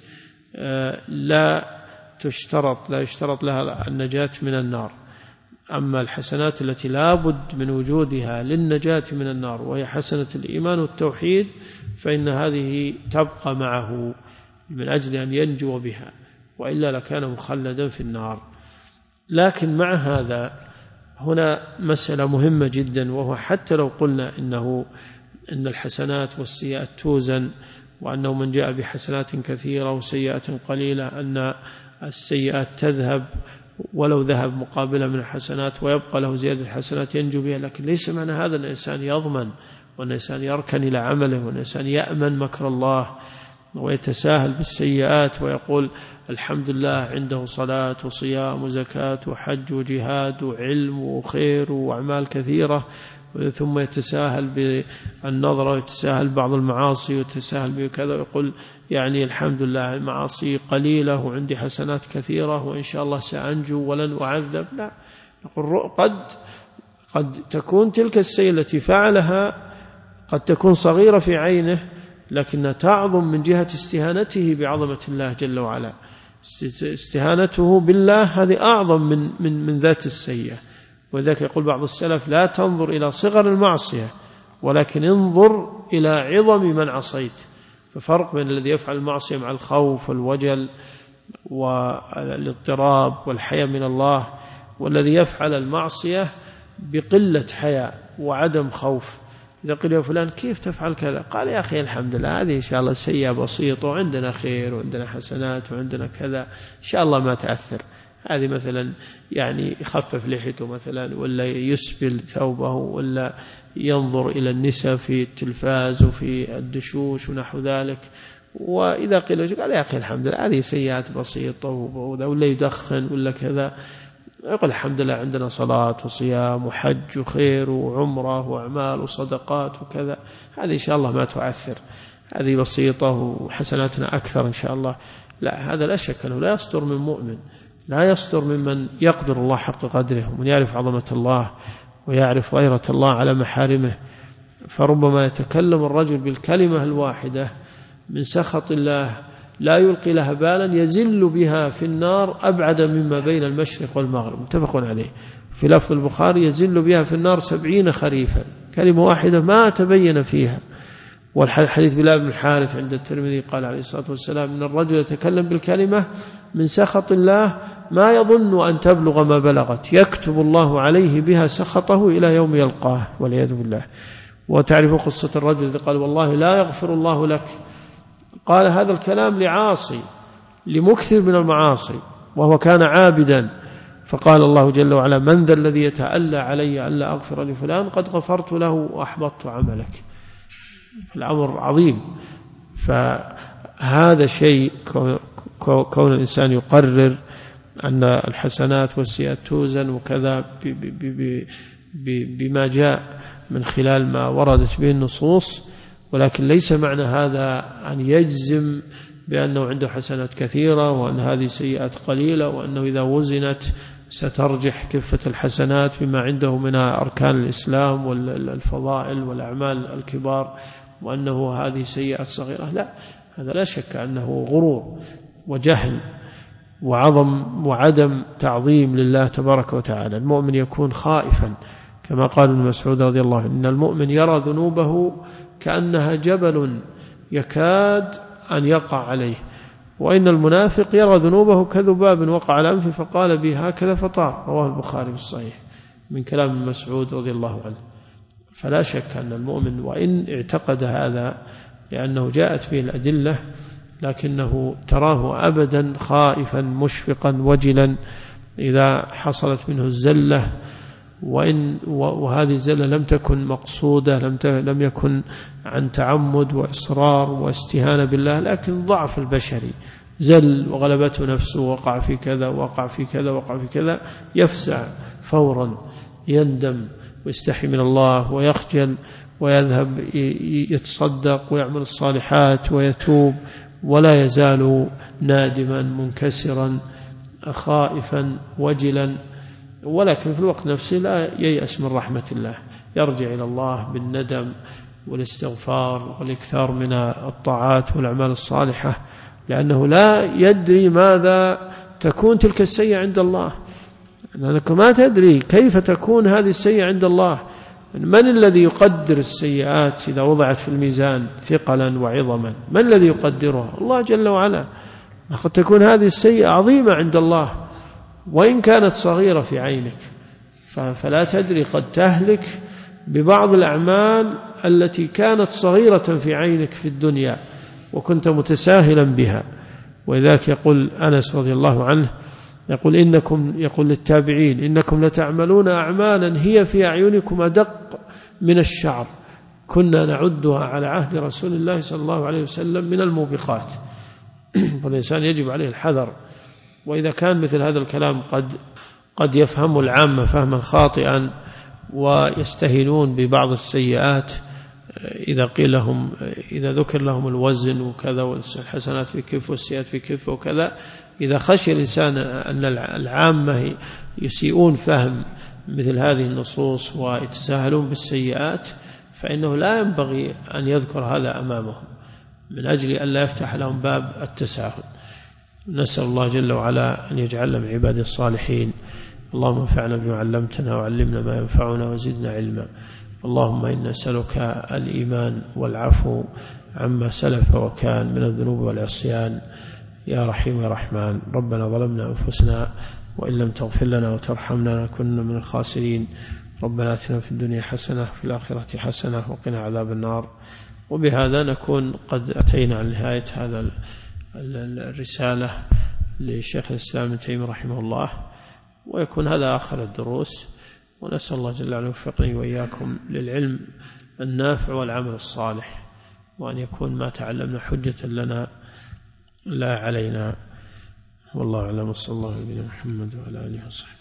لا تشترط لا يشترط لها النجاة من النار. أما الحسنات التي لا بد من وجودها للنجاة من النار وهي حسنة الإيمان والتوحيد، فإن هذه تبقى معه من أجل أن ينجو بها، وإلا لكان مخلدا في النار. لكن مع هذا هنا مسألة مهمة جدا، وهو حتى لو قلنا إنه إن الحسنات والسيئات توزن، وأنه من جاء بحسنات كثيرة وسيئات قليلة أن السيئات تذهب ولو ذهب مقابلة من الحسنات، ويبقى له زيادة الحسنات ينجو بها، لكن ليس معنى هذا أن الإنسان يضمن، وأن الإنسان يركن إلى عمله، وأن الإنسان يأمن مكر الله ويتساهل بالسيئات ويقول الحمد لله عنده صلاة وصيام وزكاة وحج وجهاد وعلم وخير وأعمال كثيرة، ثم يتساهل بالنظر ويتساهل بعض المعاصي ويتساهل بكذا، ويقول يعني الحمد لله المعاصي قليلة وعندي حسنات كثيرة وإن شاء الله سأنجو ولن أعذب. لا، نقول قد قد تكون تلك السيئة التي فعلها قد تكون صغيرة في عينه، لكنها تعظم من جهة استهانته بعظمة الله جل وعلا. استهانته بالله هذه أعظم من من من ذات السيئة. وذلك يقول بعض السلف لا تنظر إلى صغر المعصية ولكن انظر إلى عظم من عصيت. ففرق بين الذي يفعل المعصية مع الخوف والوجل والاضطراب والحياء من الله، والذي يفعل المعصية بقلة حياء وعدم خوف. إذا قيل يا فلان كيف تفعل كذا؟ قال يا أخي الحمد لله هذه إن شاء الله سيئة بسيطة وعندنا خير وعندنا حسنات وعندنا كذا، إن شاء الله ما تأثر. هذه مثلا يعني يخفف لحيته مثلا، ولا يسبل ثوبه، ولا ينظر إلى النساء في التلفاز وفي الدشوش ونحو ذلك. وإذا قيل قال يا أخي الحمد لله هذه سيئات بسيطة، ولا يدخن ولا كذا، يقول الحمد لله عندنا صلاة وصيام وحج وخير وعمرة وأعمال وصدقات وكذا، هذه إن شاء الله ما تؤثر، هذه بسيطة وحسناتنا أكثر إن شاء الله. لا، هذا لا شك أنه لا يصدر من مؤمن، لا يصدر ممن يقدر الله حق قدره، ومن يعرف عظمة الله ويعرف غيرة الله على محارمه. فربما يتكلم الرجل بالكلمة الواحدة من سخط الله لا يلقي لها بالا يزل بها في النار أبعد مما بين المشرق والمغرب، متفق عليه. في لفظ البخاري يزل بها في النار سبعين خريفا، كلمة واحدة ما تبين فيها. والحديث بلال بن الحارث عند الترمذي قال عليه الصلاة والسلام إن الرجل يتكلم بالكلمة من سخط الله ما يظن أن تبلغ ما بلغت، يكتب الله عليه بها سخطه إلى يوم يلقاه والعياذ بالله. وتعرف قصة الرجل الذي قال والله لا يغفر الله لك، قال هذا الكلام لعاصي لمكثر من المعاصي وهو كان عابدا، فقال الله جل وعلا من ذا الذي يتألى علي ألا أغفر لفلان قد غفرت له وأحبطت عملك. الأمر عظيم. فهذا شيء كون الإنسان يقرر أن الحسنات والسيئات توزن وكذا بما جاء من خلال ما وردت به النصوص، ولكن ليس معنى هذا أن يجزم بأنه عنده حسنات كثيرة وأن هذه سيئات قليلة، وأنه إذا وزنت سترجح كفة الحسنات بما عنده من أركان الإسلام والفضائل والأعمال الكبار، وأنه هذه سيئات صغيرة. لا، هذا لا شك أنه غرور وجهل وعظم وعدم تعظيم لله تبارك وتعالى. المؤمن يكون خائفا كما قال ابن مسعود رضي الله عنه إن المؤمن يرى ذنوبه كأنها جبل يكاد أن يقع عليه، وإن المنافق يرى ذنوبه كذباب وقع على أنفه فقال به هكذا فطار، رواه البخاري في الصحيح من كلام ابن مسعود رضي الله عنه. فلا شك أن المؤمن وإن اعتقد هذا لأنه جاءت به الأدلة، لكنه تراه أبدا خائفا مشفقا وجلا إذا حصلت منه الزلة، وإن وهذه الزلة لم تكن مقصودة، لم لم يكن عن تعمد وإصرار واستهانة بالله، لكن ضعف البشري زل وغلبته نفسه، وقع في كذا وقع في كذا وقع في كذا، يفزع فورا، يندم ويستحي من الله ويخجل ويذهب يتصدق ويعمل الصالحات ويتوب، ولا يزال نادما منكسرا خائفا وجلا، ولكن في الوقت نفسه لا ييأس من رحمة الله، يرجع إلى الله بالندم والاستغفار والاكثار من الطاعات والأعمال الصالحة، لأنه لا يدري ماذا تكون تلك السيئة عند الله، لأنك ما تدري كيف تكون هذه السيئة عند الله. من الذي يقدر السيئات إذا وضعت في الميزان ثقلا وعظما؟ من الذي يقدرها؟ الله جل وعلا. قد تكون هذه السيئة عظيمة عند الله وإن كانت صغيرة في عينك، فلا تدري، قد تهلك ببعض الأعمال التي كانت صغيرة في عينك في الدنيا وكنت متساهلا بها. ولذلك يقول أنس رضي الله عنه يقول إنكم يقول للتابعين إنكم لتعملون أعمالا هي في أعينكم أدق من الشعر كنا نعدها على عهد رسول الله صلى الله عليه وسلم من الموبقات. والإنسان يجب عليه الحذر. وإذا كان مثل هذا الكلام قد قد يفهم العامة فهما خاطئا ويستهينون ببعض السيئات، إذا قيل لهم إذا ذكر لهم الوزن وكذا والحسنات في كف والسيئات في كف وكذا، إذا خشي الإنسان أن العامة يسيئون فهم مثل هذه النصوص ويتساهلون بالسيئات، فإنه لا ينبغي أن يذكر هذا أمامهم من أجل أن لا يفتح لهم باب التساهل. نسأل الله جل وعلا أن يجعلنا من عباده الصالحين. اللهم انفعنا بما علمتنا وعلمنا ما ينفعنا وزدنا علما. اللهم إنا نسألك الإيمان والعفو عما سلف وكان من الذنوب والعصيان يا رحيم يا رحمن. ربنا ظلمنا أنفسنا وإن لم تغفر لنا وترحمنا لنكن من الخاسرين. ربنا آتنا في الدنيا حسنة وفي الآخرة حسنة وقنا عذاب النار. وبهذا نكون قد أتينا عن نهاية هذا الرسالة لشيخ الإسلام ابن تيمية رحمه الله، ويكون هذا آخر الدروس. ونسأل الله جل وعلا يوفقني وإياكم للعلم النافع والعمل الصالح، وأن يكون ما تعلمنا حجة لنا لا علينا. والله أعلم، وصلى الله على نبينا محمد وعلى آله وصحبه.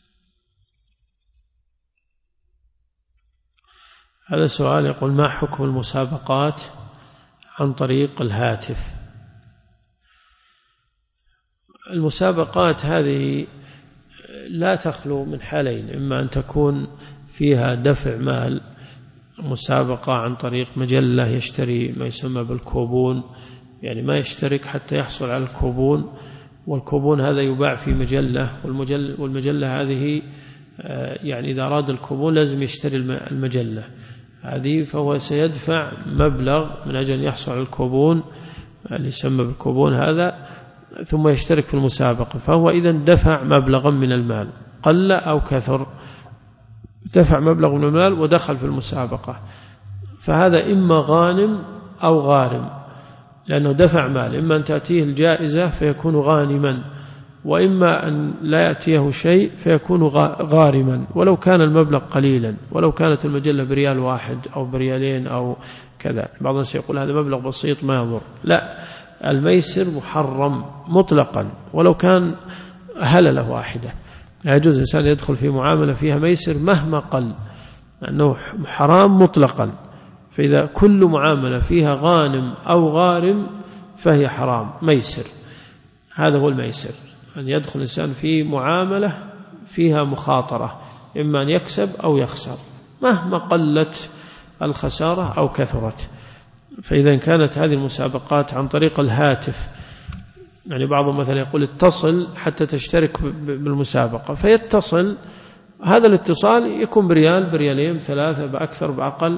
هذا سؤال يقول: ما حكم المسابقات عن طريق الهاتف؟ المسابقات هذه لا تخلو من حالين: إما أن تكون فيها دفع مال، مسابقة عن طريق مجلة يشتري ما يسمى بالكوبون، يعني ما يشترك حتى يحصل على الكوبون، والكوبون هذا يباع في مجلة، والمجلة, والمجلة هذه يعني إذا أراد الكوبون لازم يشتري المجلة هذه، فهو سيدفع مبلغ من أجل يحصل على الكوبون اللي يسمى بالكوبون هذا، ثم يشترك في المسابقة. فهو إذن دفع مبلغا من المال، قل أو كثر، دفع مبلغ من المال ودخل في المسابقة، فهذا إما غانم أو غارم، لأنه دفع مال. إما أن تأتيه الجائزة فيكون غانما، وإما أن لا يأتيه شيء فيكون غارما، ولو كان المبلغ قليلا، ولو كانت المجلة بريال واحد أو بريالين أو كذا. بعض الناس يقول هذا مبلغ بسيط ما يضر. لا، الميسر محرم مطلقا ولو كان هللة واحدة. لا يجوز الإنسان يدخل في معاملة فيها ميسر مهما قل، أنه حرام مطلقا. فإذا كل معاملة فيها غانم أو غارم فهي حرام ميسر. هذا هو الميسر، أن يدخل الإنسان في معاملة فيها مخاطرة، إما أن يكسب أو يخسر مهما قلت الخسارة أو كثرت. فإذا كانت هذه المسابقات عن طريق الهاتف، يعني بعضهم مثلا يقول اتصل حتى تشترك بالمسابقة، فيتصل، هذا الاتصال يكون بريال بريالين ثلاثة بأكثر بأقل.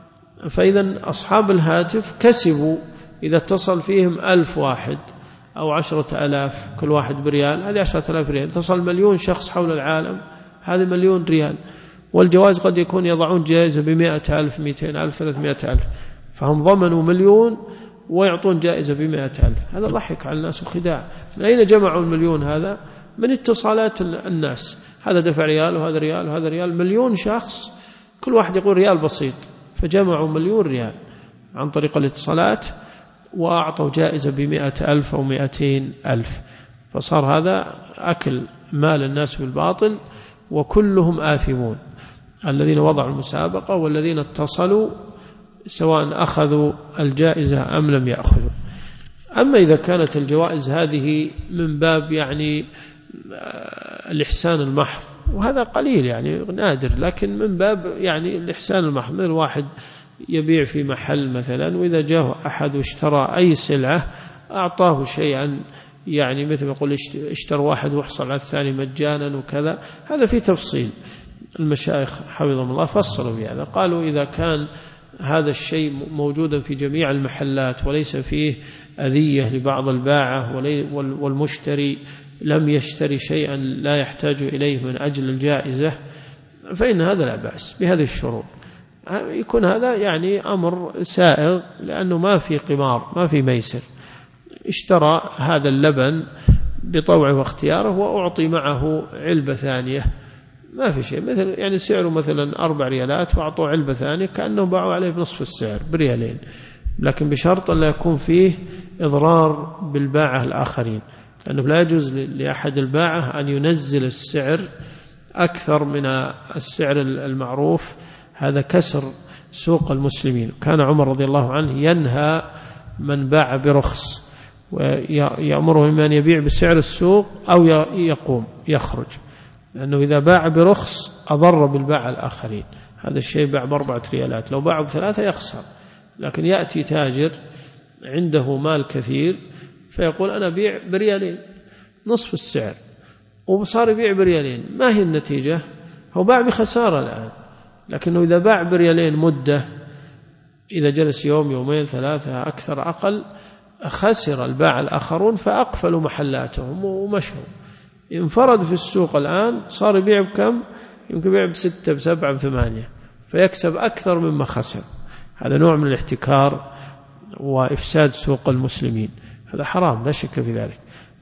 فإذا أصحاب الهاتف كسبوا إذا اتصل فيهم ألف واحد أو عشرة ألاف، كل واحد بريال، هذه عشرة ألاف ريال. اتصل مليون شخص حول العالم، هذه مليون ريال. والجوائز قد يكون يضعون جائزة بمئة ألف، مئتين ألف، ثلاثمائة ألف، فهم ضمنوا مليون ويعطون جائزة بمئة ألف. هذا ضحك على الناس وخداع. من أين جمعوا المليون هذا؟ من اتصالات الناس، هذا دفع ريال وهذا ريال وهذا ريال، مليون شخص كل واحد يقول ريال بسيط، فجمعوا مليون ريال عن طريق الاتصالات، وأعطوا جائزة بمئة ألف أو مئتين ألف. فصار هذا أكل مال الناس بالباطل، وكلهم آثمون، الذين وضعوا المسابقة والذين اتصلوا، سواء أخذوا الجائزة أم لم يأخذوا. أما إذا كانت الجوائز هذه من باب يعني الإحسان المحض، وهذا قليل يعني نادر، لكن من باب يعني الإحسان المحض، مثل واحد يبيع في محل مثلا، وإذا جاء أحد واشترى أي سلعة أعطاه شيئا، يعني مثل ما يقول اشترى واحد وحصل على الثاني مجانا وكذا. هذا في تفصيل، المشايخ حفظهم الله فصلوا بهذا، قالوا إذا كان هذا الشيء موجودا في جميع المحلات وليس فيه أذية لبعض الباعة، والمشتري لم يشتري شيئا لا يحتاج إليه من أجل الجائزة، فإن هذا لا بأس بهذه الشروط. يكون هذا يعني أمر سائغ، لأنه ما في قمار، ما في ميسر. اشترى هذا اللبن بطوعه واختياره وأعطي معه علبة ثانية، ما في شيء. مثل يعني سعره مثلا أربع ريالات وأعطوا علبة ثانية، كأنهم باعوا عليه بنصف السعر بريالين، لكن بشرط أن لا يكون فيه إضرار بالباعة الآخرين، لأنه لا يجوز لأحد الباعة أن ينزل السعر أكثر من السعر المعروف، هذا كسر سوق المسلمين. كان عمر رضي الله عنه ينهى من باع برخص، ويأمره من يبيع بسعر السوق أو يقوم يخرج، لأنه إذا باع برخص أضر بالباع الآخرين. هذا الشيء باع بأربعة ريالات، لو باعوا بثلاثة يخسر. لكن يأتي تاجر عنده مال كثير فيقول أنا بيع بريالين نصف السعر، وصار يبيع بريالين، ما هي النتيجة؟ هو باع بخسارة الآن. لكنه إذا باع بريالين مدة، إذا جلس يوم يومين ثلاثة أكثر أقل، خسر الباع الآخرون فأقفلوا محلاتهم ومشوا. انفرد في السوق الآن، صار يبيع بكم؟ يمكن يبيع بستة بسبعة بثمانية، فيكسب أكثر مما خسر. هذا نوع من الاحتكار وإفساد سوق المسلمين، هذا حرام لا شك في ذلك.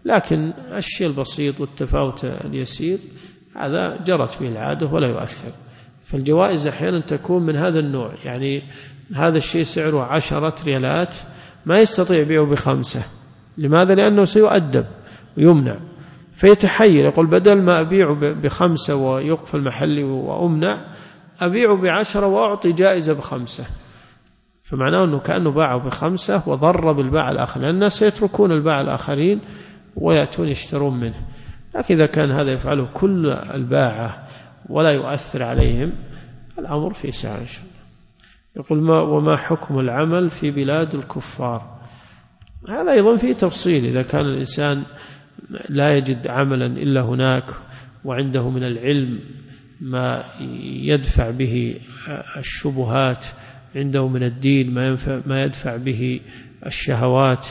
لكن الشيء البسيط والتفاوت اليسير هذا جرت به العادة ولا يؤثر. فالجوائز أحيانا تكون من هذا النوع، يعني هذا الشيء سعره عشرة ريالات ما يستطيع يبيعه بخمسة. لماذا؟ لأنه سيؤدب ويمنع، فيتحير يقول بدل ما أبيعه بخمسة ويقفل محلي وأمنع أبيعه بعشرة وأعطي جائزة بخمسة، فمعناه أنه كأنه باعه بخمسة وضر بالباع الآخر، لأن الناس يتركون الباع الآخرين ويأتون يشترون منه. لكن إذا كان هذا يفعله كل الباعة ولا يؤثر عليهم الأمر في سعة إن شاء الله. يقول ما وما حكم العمل في بلاد الكفار؟ هذا أيضا فيه تفصيل. إذا كان الإنسان لا يجد عملا إلا هناك وعنده من العلم ما يدفع به الشبهات، عنده من الدين ما, ما يدفع به الشهوات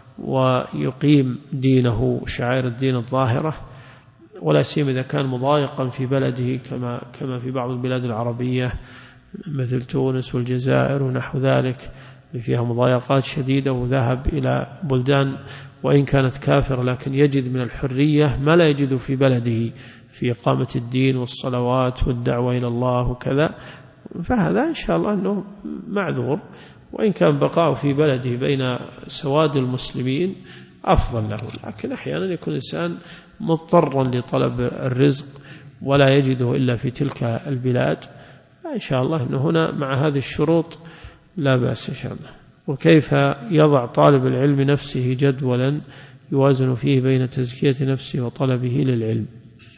ويقيم دينه شعائر الدين الظاهرة، ولا سيما إذا كان مضايقا في بلده كما كما في بعض البلاد العربية مثل تونس والجزائر ونحو ذلك فيها مضايقات شديدة، وذهب إلى بلدان وإن كانت كافرة لكن يجد من الحرية ما لا يجد في بلده في إقامة الدين والصلوات والدعوة إلى الله وكذا، فهذا إن شاء الله أنه معذور، وإن كان بقاء في بلده بين سواد المسلمين أفضل له. لكن أحيانا يكون الإنسان مضطرا لطلب الرزق ولا يجده إلا في تلك البلاد، إن شاء الله أنه هنا مع هذه الشروط لا بأس إن شاء الله. وكيف يضع طالب العلم نفسه جدولا يوازن فيه بين تزكية نفسه وطلبه للعلم؟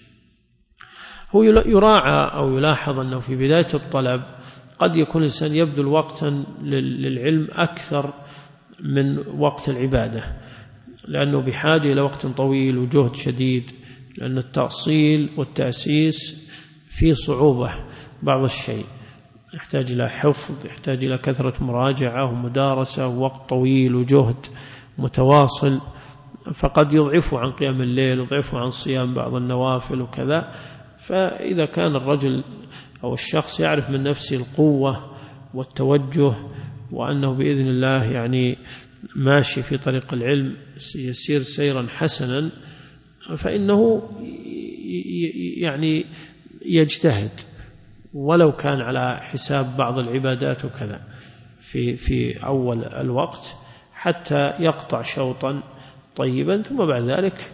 هو يراعى أو يلاحظ أنه في بداية الطلب قد يكون الإنسان يبذل وقتا للعلم أكثر من وقت العبادة، لأنه بحاجة إلى وقت طويل وجهد شديد، لأن التأصيل والتأسيس فيه صعوبة بعض الشيء، يحتاج إلى حفظ، يحتاج إلى كثرة مراجعة ومدارسة ووقت طويل وجهد متواصل، فقد يضعفه عن قيام الليل ويضعفه عن صيام بعض النوافل وكذا. فإذا كان الرجل أو الشخص يعرف من نفسه القوة والتوجه وأنه بإذن الله يعني ماشي في طريق العلم يسير سيرا حسنا، فإنه يعني يجتهد ولو كان على حساب بعض العبادات وكذا في في أول الوقت حتى يقطع شوطا طيبا، ثم بعد ذلك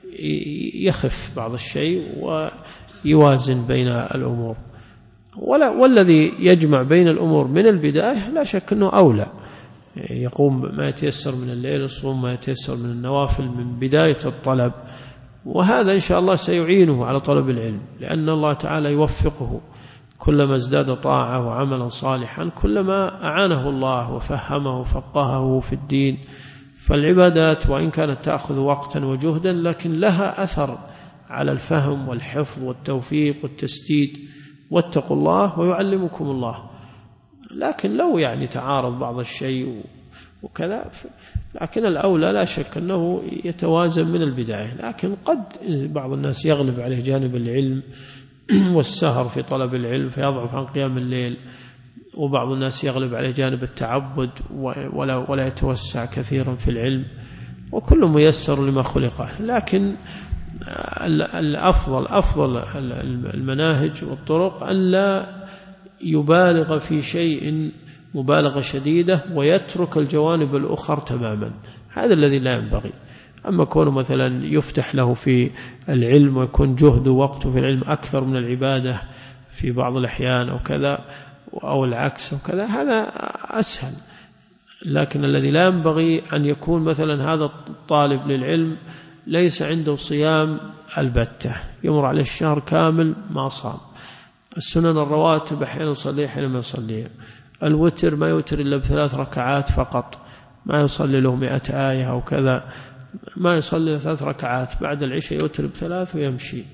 يخف بعض الشيء ويوازن بين الأمور. ولا والذي يجمع بين الأمور من البداية لا شك أنه أولى، يقوم ما يتيسر من الليل يصوم ما يتيسر من النوافل من بداية الطلب، وهذا إن شاء الله سيعينه على طلب العلم، لأن الله تعالى يوفقه كلما ازداد طاعة وعملا صالحا كلما أعانه الله وفهمه وفقهه في الدين. فالعبادات وإن كانت تأخذ وقتا وجهدا لكن لها أثر على الفهم والحفظ والتوفيق والتسديد، واتقوا الله ويعلمكم الله. لكن لو يعني تعارض بعض الشيء وكذا، لكن الأولى لا شك أنه يتوازن من البداية. لكن قد بعض الناس يغلب عليه جانب العلم والسهر في طلب العلم فيضعف عن قيام الليل، وبعض الناس يغلب عليه جانب التعبد ولا, ولا يتوسع كثيرا في العلم، وكل ميسر لما خلق له. لكن الأفضل أفضل المناهج والطرق أن لا يبالغ في شيء مبالغة شديدة ويترك الجوانب الأخرى تماما، هذا الذي لا ينبغي. أما كونه مثلا يفتح له في العلم ويكون جهده ووقته في العلم أكثر من العبادة في بعض الأحيان أو كذا أو العكس أو كذا، هذا أسهل. لكن الذي لا ينبغي أن يكون مثلا هذا الطالب للعلم ليس عنده صيام البتة، يمر عليه الشهر كامل ما صام، السنن الرواتب أحيانا يصلي أحيانا ما يصلي، الوتر ما يوتر إلا بثلاث ركعات فقط، ما يصلي له مئة آية أو كذا، ما يصلي ثلاث ركعات، بعد العشاء يوتر بثلاث ويمشي.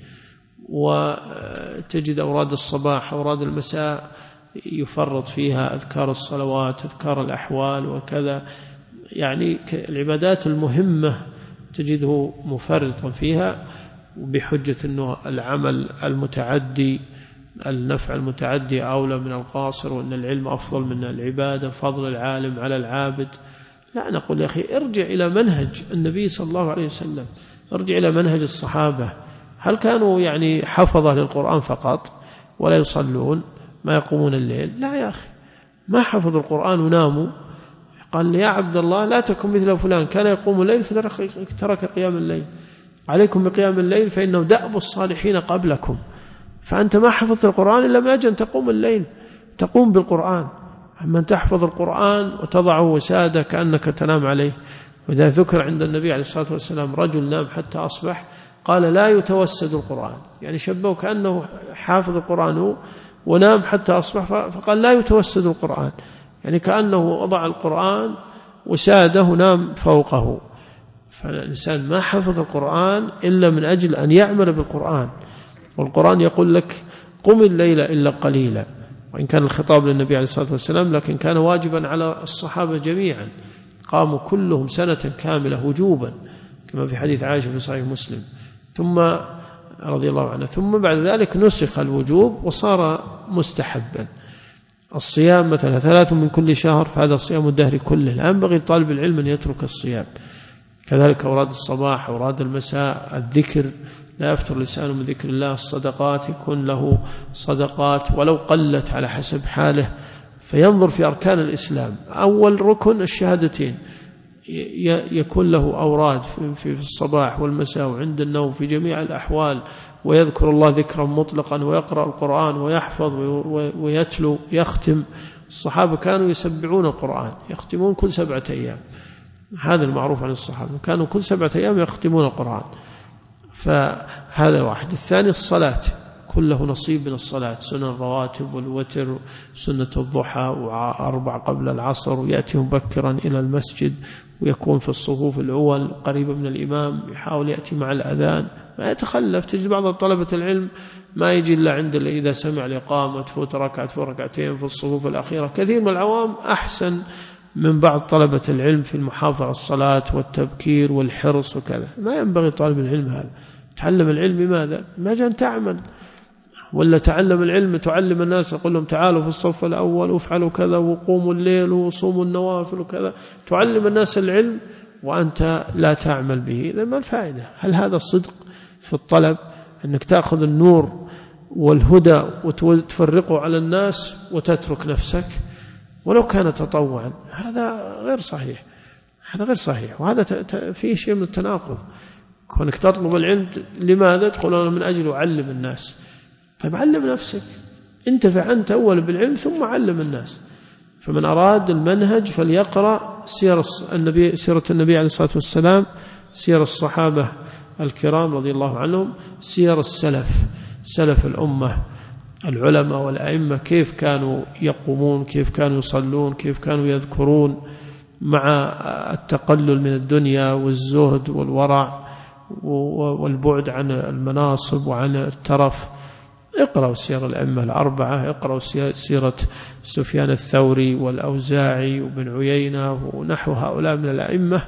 وتجد أوراد الصباح أوراد المساء يفرط فيها أذكار الصلوات أذكار الأحوال وكذا، يعني العبادات المهمة تجده مفرطا فيها بحجة أنه العمل المتعدي النفع المتعدي أولى من القاصر، وأن العلم أفضل من العبادة، فضل العالم على العابد. لا، نقول يا أخي ارجع إلى منهج النبي صلى الله عليه وسلم، ارجع إلى منهج الصحابة. هل كانوا يعني حفظة للقرآن فقط ولا يصلون ما يقومون الليل؟ لا يا أخي، ما حفظوا القرآن وناموا. قال لي يا عبد الله لا تكن مثل فلان كان يقوم الليل فترك قيام الليل، عليكم بقيام الليل فإنه دأب الصالحين قبلكم. فأنت ما حفظت القرآن إلا من أجل أن تقوم الليل، تقوم بالقرآن. أما أن تحفظ القرآن وتضعه وسادة كأنك تنام عليه. وإذا ذكر عند النبي عليه الصلاة والسلام رجل نام حتى أصبح قال لا يتوسد القرآن، يعني شبه كأنه حافظ القرآن ونام حتى أصبح، فقال لا يتوسد القرآن، يعني كأنه وضع القرآن وساده ونام فوقه. فالإنسان ما حفظ القرآن إلا من أجل أن يعمل بالقرآن. والقرآن يقول لك قم الليل إلا قليلا، وإن كان الخطاب للنبي عليه الصلاة والسلام لكن كان واجبا على الصحابة جميعا، قاموا كلهم سنة كاملة وجوبا كما في حديث عائشة في صحيح مسلم. ثم رضي الله عنه ثم بعد ذلك نسخ الوجوب وصار مستحبا. الصيام مثلا ثلاث من كل شهر، فهذا صيام الدهر كله، لا ينبغي لطالب العلم أن يترك الصيام. كذلك أوراد الصباح، أوراد المساء، الذكر، لا يفتر لسانه من ذكر الله. الصدقات يكون له صدقات ولو قلت على حسب حاله، فينظر في أركان الإسلام. أول ركن الشهادتين، يكون له أوراد في الصباح والمساء وعند النوم في جميع الأحوال، ويذكر الله ذكرا مطلقا، ويقرأ القرآن ويحفظ ويتلو يختم. الصحابة كانوا يسبعون القرآن، يختمون كل سبعة أيام، هذا المعروف عن الصحابة، كانوا كل سبعة أيام يختمون القرآن. فهذا واحد. الثاني الصلاة، كله نصيب من الصلاة، سنة الرواتب والوتر، سنة الضحى وأربع قبل العصر، ويأتي مبكرا إلى المسجد ويكون في الصفوف الأول قريبا من الإمام، يحاول يأتي مع الأذان، ما يتخلف. تجد بعض طلبة العلم ما يجي إلا عند إذا سمع الإقامة تفوت ركعة وركعتين في الصفوف الأخيرة. كثير من العوام أحسن من بعض طلبة العلم في المحافظة على الصلاة والتبكير والحرص وكذا. ما ينبغي طالب العلم هذا. تعلم العلم بماذا؟ ما جاء تعمل، ولا تعلم العلم تعلم الناس، يقول لهم تعالوا في الصف الأول وافعلوا كذا وقوموا الليل وصوموا النوافل وكذا، تعلم الناس العلم وأنت لا تعمل به، إذا ما الفائدة؟ هل هذا الصدق في الطلب، أنك تأخذ النور والهدى وتفرقه على الناس وتترك نفسك ولو كان تطوعا؟ هذا غير صحيح، هذا غير صحيح، وهذا فيه شيء من التناقض. كونك تطلب العلم لماذا؟ تقول أنا من أجل أعلم الناس. طيب علم نفسك، انتفع أنت أول بالعلم ثم علم الناس. فمن أراد المنهج فليقرأ سيرة النبي, سيرة النبي عليه الصلاة والسلام، سير الصحابة الكرام رضي الله عنهم، سير السلف، سلف الأمة، العلماء والأئمة، كيف كانوا يقومون، كيف كانوا يصلون، كيف كانوا يذكرون، مع التقلل من الدنيا والزهد والورع والبعد عن المناصب وعن الترف. اقرأوا سير الأئمة الأربعة، اقرأوا سيرة سفيان الثوري والأوزاعي وابن عيينة ونحو هؤلاء من الأئمة،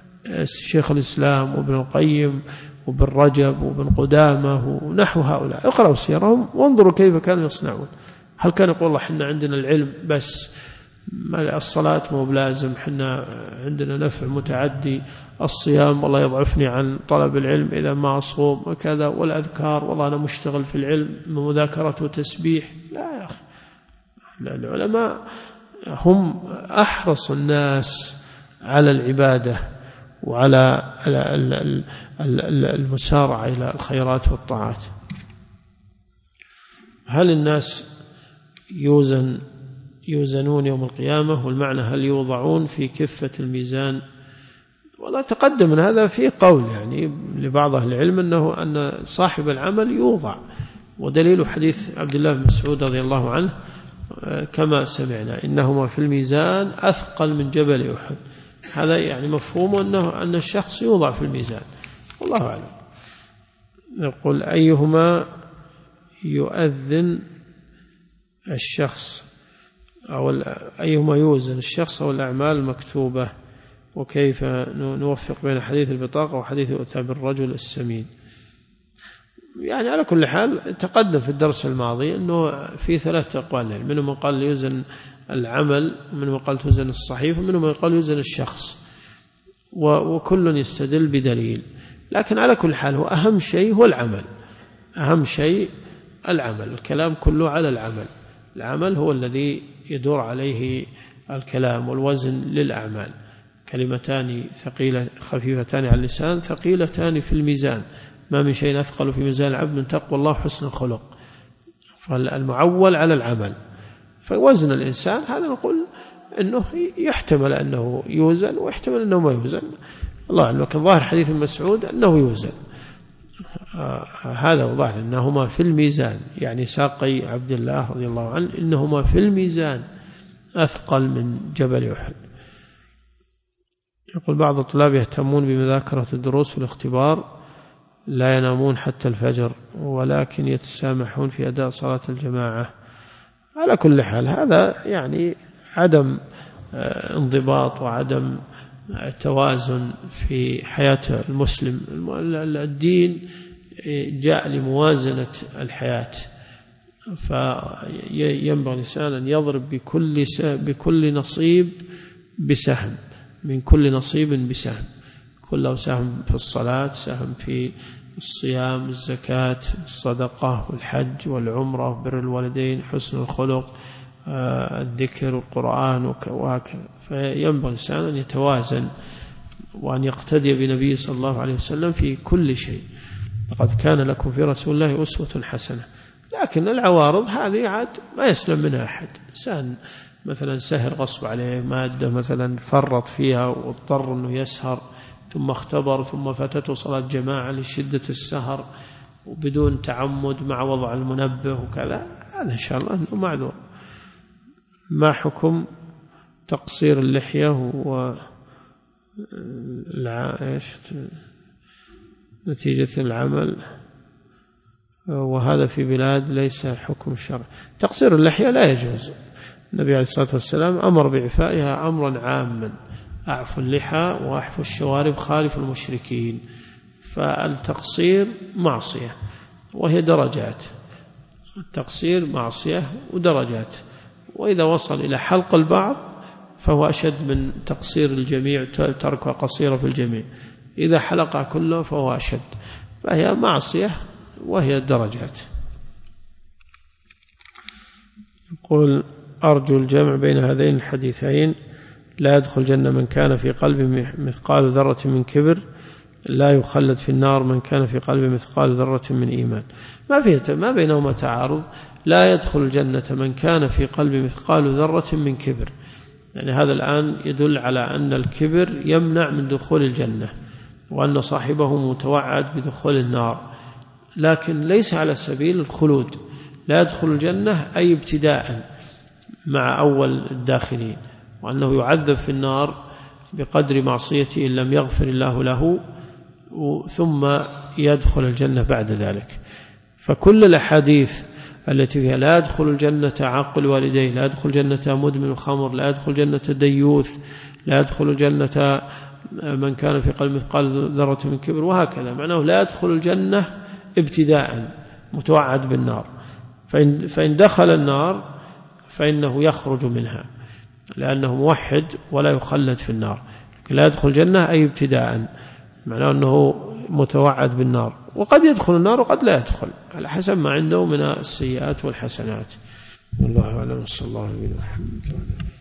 شيخ الإسلام وابن القيم وابن رجب وابن قدامة ونحو هؤلاء. اقرأوا سيرهم وانظروا كيف كانوا يصنعون. هل كان يقول الله حنا عندنا العلم بس، الصلاة مو بلازم، حنا عندنا نفع متعدي، الصيام والله يضعفني عن طلب العلم إذا ما أصوم وكذا، والأذكار والله أنا مشتغل في العلم مذاكرة وتسبيح؟ لا يا أخي، العلماء هم أحرص الناس على العبادة وعلى المسارعة إلى الخيرات والطاعات. هل الناس يوزن يوزنون يوم القيامة؟ والمعنى هل يوضعون في كفة الميزان؟ ولا تقدم من هذا في قول يعني لبعض أهل العلم أنه أن صاحب العمل يوضع، ودليل حديث عبد الله بن مسعود رضي الله عنه كما سمعنا إنهما في الميزان أثقل من جبل أحد. هذا يعني مفهوم أنه أن الشخص يوضع في الميزان، والله أعلم. نقول أيهما يؤذن الشخص أو أيهما يوزن الشخص أو الأعمال المكتوبة، وكيف نوفق بين حديث البطاقة وحديث أتى بالرجل السمين؟ يعني على كل حال تقدم في الدرس الماضي أنه في ثلاثة أقوال، منهم من قال يوزن العمل، ومنهم من قال توزن الصحيفة، ومنهم من قال يوزن الشخص، وكل يستدل بدليل. لكن على كل حال هو أهم شيء هو العمل، أهم شيء العمل، الكلام كله على العمل، العمل هو الذي يدور عليه الكلام، والوزن للأعمال. كلمتان ثقيلة خفيفتان على اللسان ثقيلتان في الميزان، ما من شيء أثقل في ميزان العبد من تقوى الله وحسن الخلق. فالمعول على العمل، فوزن الإنسان هذا نقول أنه يحتمل أنه يوزن ويحتمل أنه ما يوزن، الله أعلم. لكن ظاهر حديث مسعود أنه يوزن، آه هذا هو ظاهر أنهما في الميزان، يعني ساقي عبد الله رضي الله عنه إنهما في الميزان أثقل من جبل أحد. يقول بعض الطلاب يهتمون بمذاكرة الدروس في الاختبار، لا ينامون حتى الفجر، ولكن يتسامحون في أداء صلاة الجماعة. على كل حال هذا يعني عدم انضباط وعدم توازن في حياة المسلم. الدين جاء لموازنة الحياة، فينبغي الإنسان أن يضرب بكل بكل نصيب بسهم، من كل نصيب بسهم، كله سهم في الصلاة، سهم في الصيام، الزكاة، الصدقة، والحج والعمرة، بر الوالدين، حسن الخلق، الذكر، القرآن وهكذا. فينبغي الإنسان أن يتوازن وأن يقتدي بنبي صلى الله عليه وسلم في كل شيء. لقد كان لكم في رسول الله أسوة حسنة. لكن العوارض هذه عاد ما يسلم منها أحد. إنسان مثلا سهر غصب عليه مادة مثلا فرط فيها واضطر أنه يسهر، ثم اختبر، ثم فاتته صلاة جماعة لشدة السهر وبدون تعمد مع وضع المنبه وكذا، هذا إن شاء الله أنه معذور. ما حكم تقصير اللحية و نتيجة العمل، وهذا في بلاد ليس حكم شرعي؟ تقصير اللحية لا يجوز. النبي عليه الصلاة والسلام أمر بإعفائها أمرا عاما، أعفوا اللحى وأحفوا الشوارب خالف المشركين. فالتقصير معصية وهي درجات، التقصير معصية ودرجات، وإذا وصل إلى حلق البعض فهو أشد من تقصير الجميع، تركها قصيرة في الجميع. إذا حلقها كله فهو أشد، فهي معصية وهي درجات. يقول أرجو الجمع بين هذين الحديثين، لا يدخل جنة من كان في قلبه مثقال ذرة من كبر، لا يخلد في النار من كان في قلبه مثقال ذرة من إيمان. ما فيه ما بينهما تعارض. لا يدخل الجنة من كان في قلبه مثقال ذرة من كبر، يعني هذا الآن يدل على أن الكبر يمنع من دخول الجنة، وأن صاحبه متوعد بدخول النار، لكن ليس على سبيل الخلود. لا يدخل الجنة أي ابتداء مع أول الداخلين، وأنه يعذب في النار بقدر معصيته إن لم يغفر الله له، ثم يدخل الجنة بعد ذلك. فكل الأحاديث التي فيها لا يدخل الجنة عاقل والديه، لا يدخل الجنة مدمن الخمر، لا يدخل الجنة ديوث، لا يدخل الجنة من كان في قلب مثقال ذرة من كبر، وهكذا، معناه لا يدخل الجنة ابتداء متوعد بالنار. فإن, فإن دخل النار فإنه يخرج منها لأنه موحد ولا يخلد في النار. لا يدخل الجنة أي ابتداء، معناه أنه متوعد بالنار، وقد يدخل النار وقد لا يدخل على حسب ما عنده من السيئات والحسنات. والله أعلم. صلى الله عليه وسلم.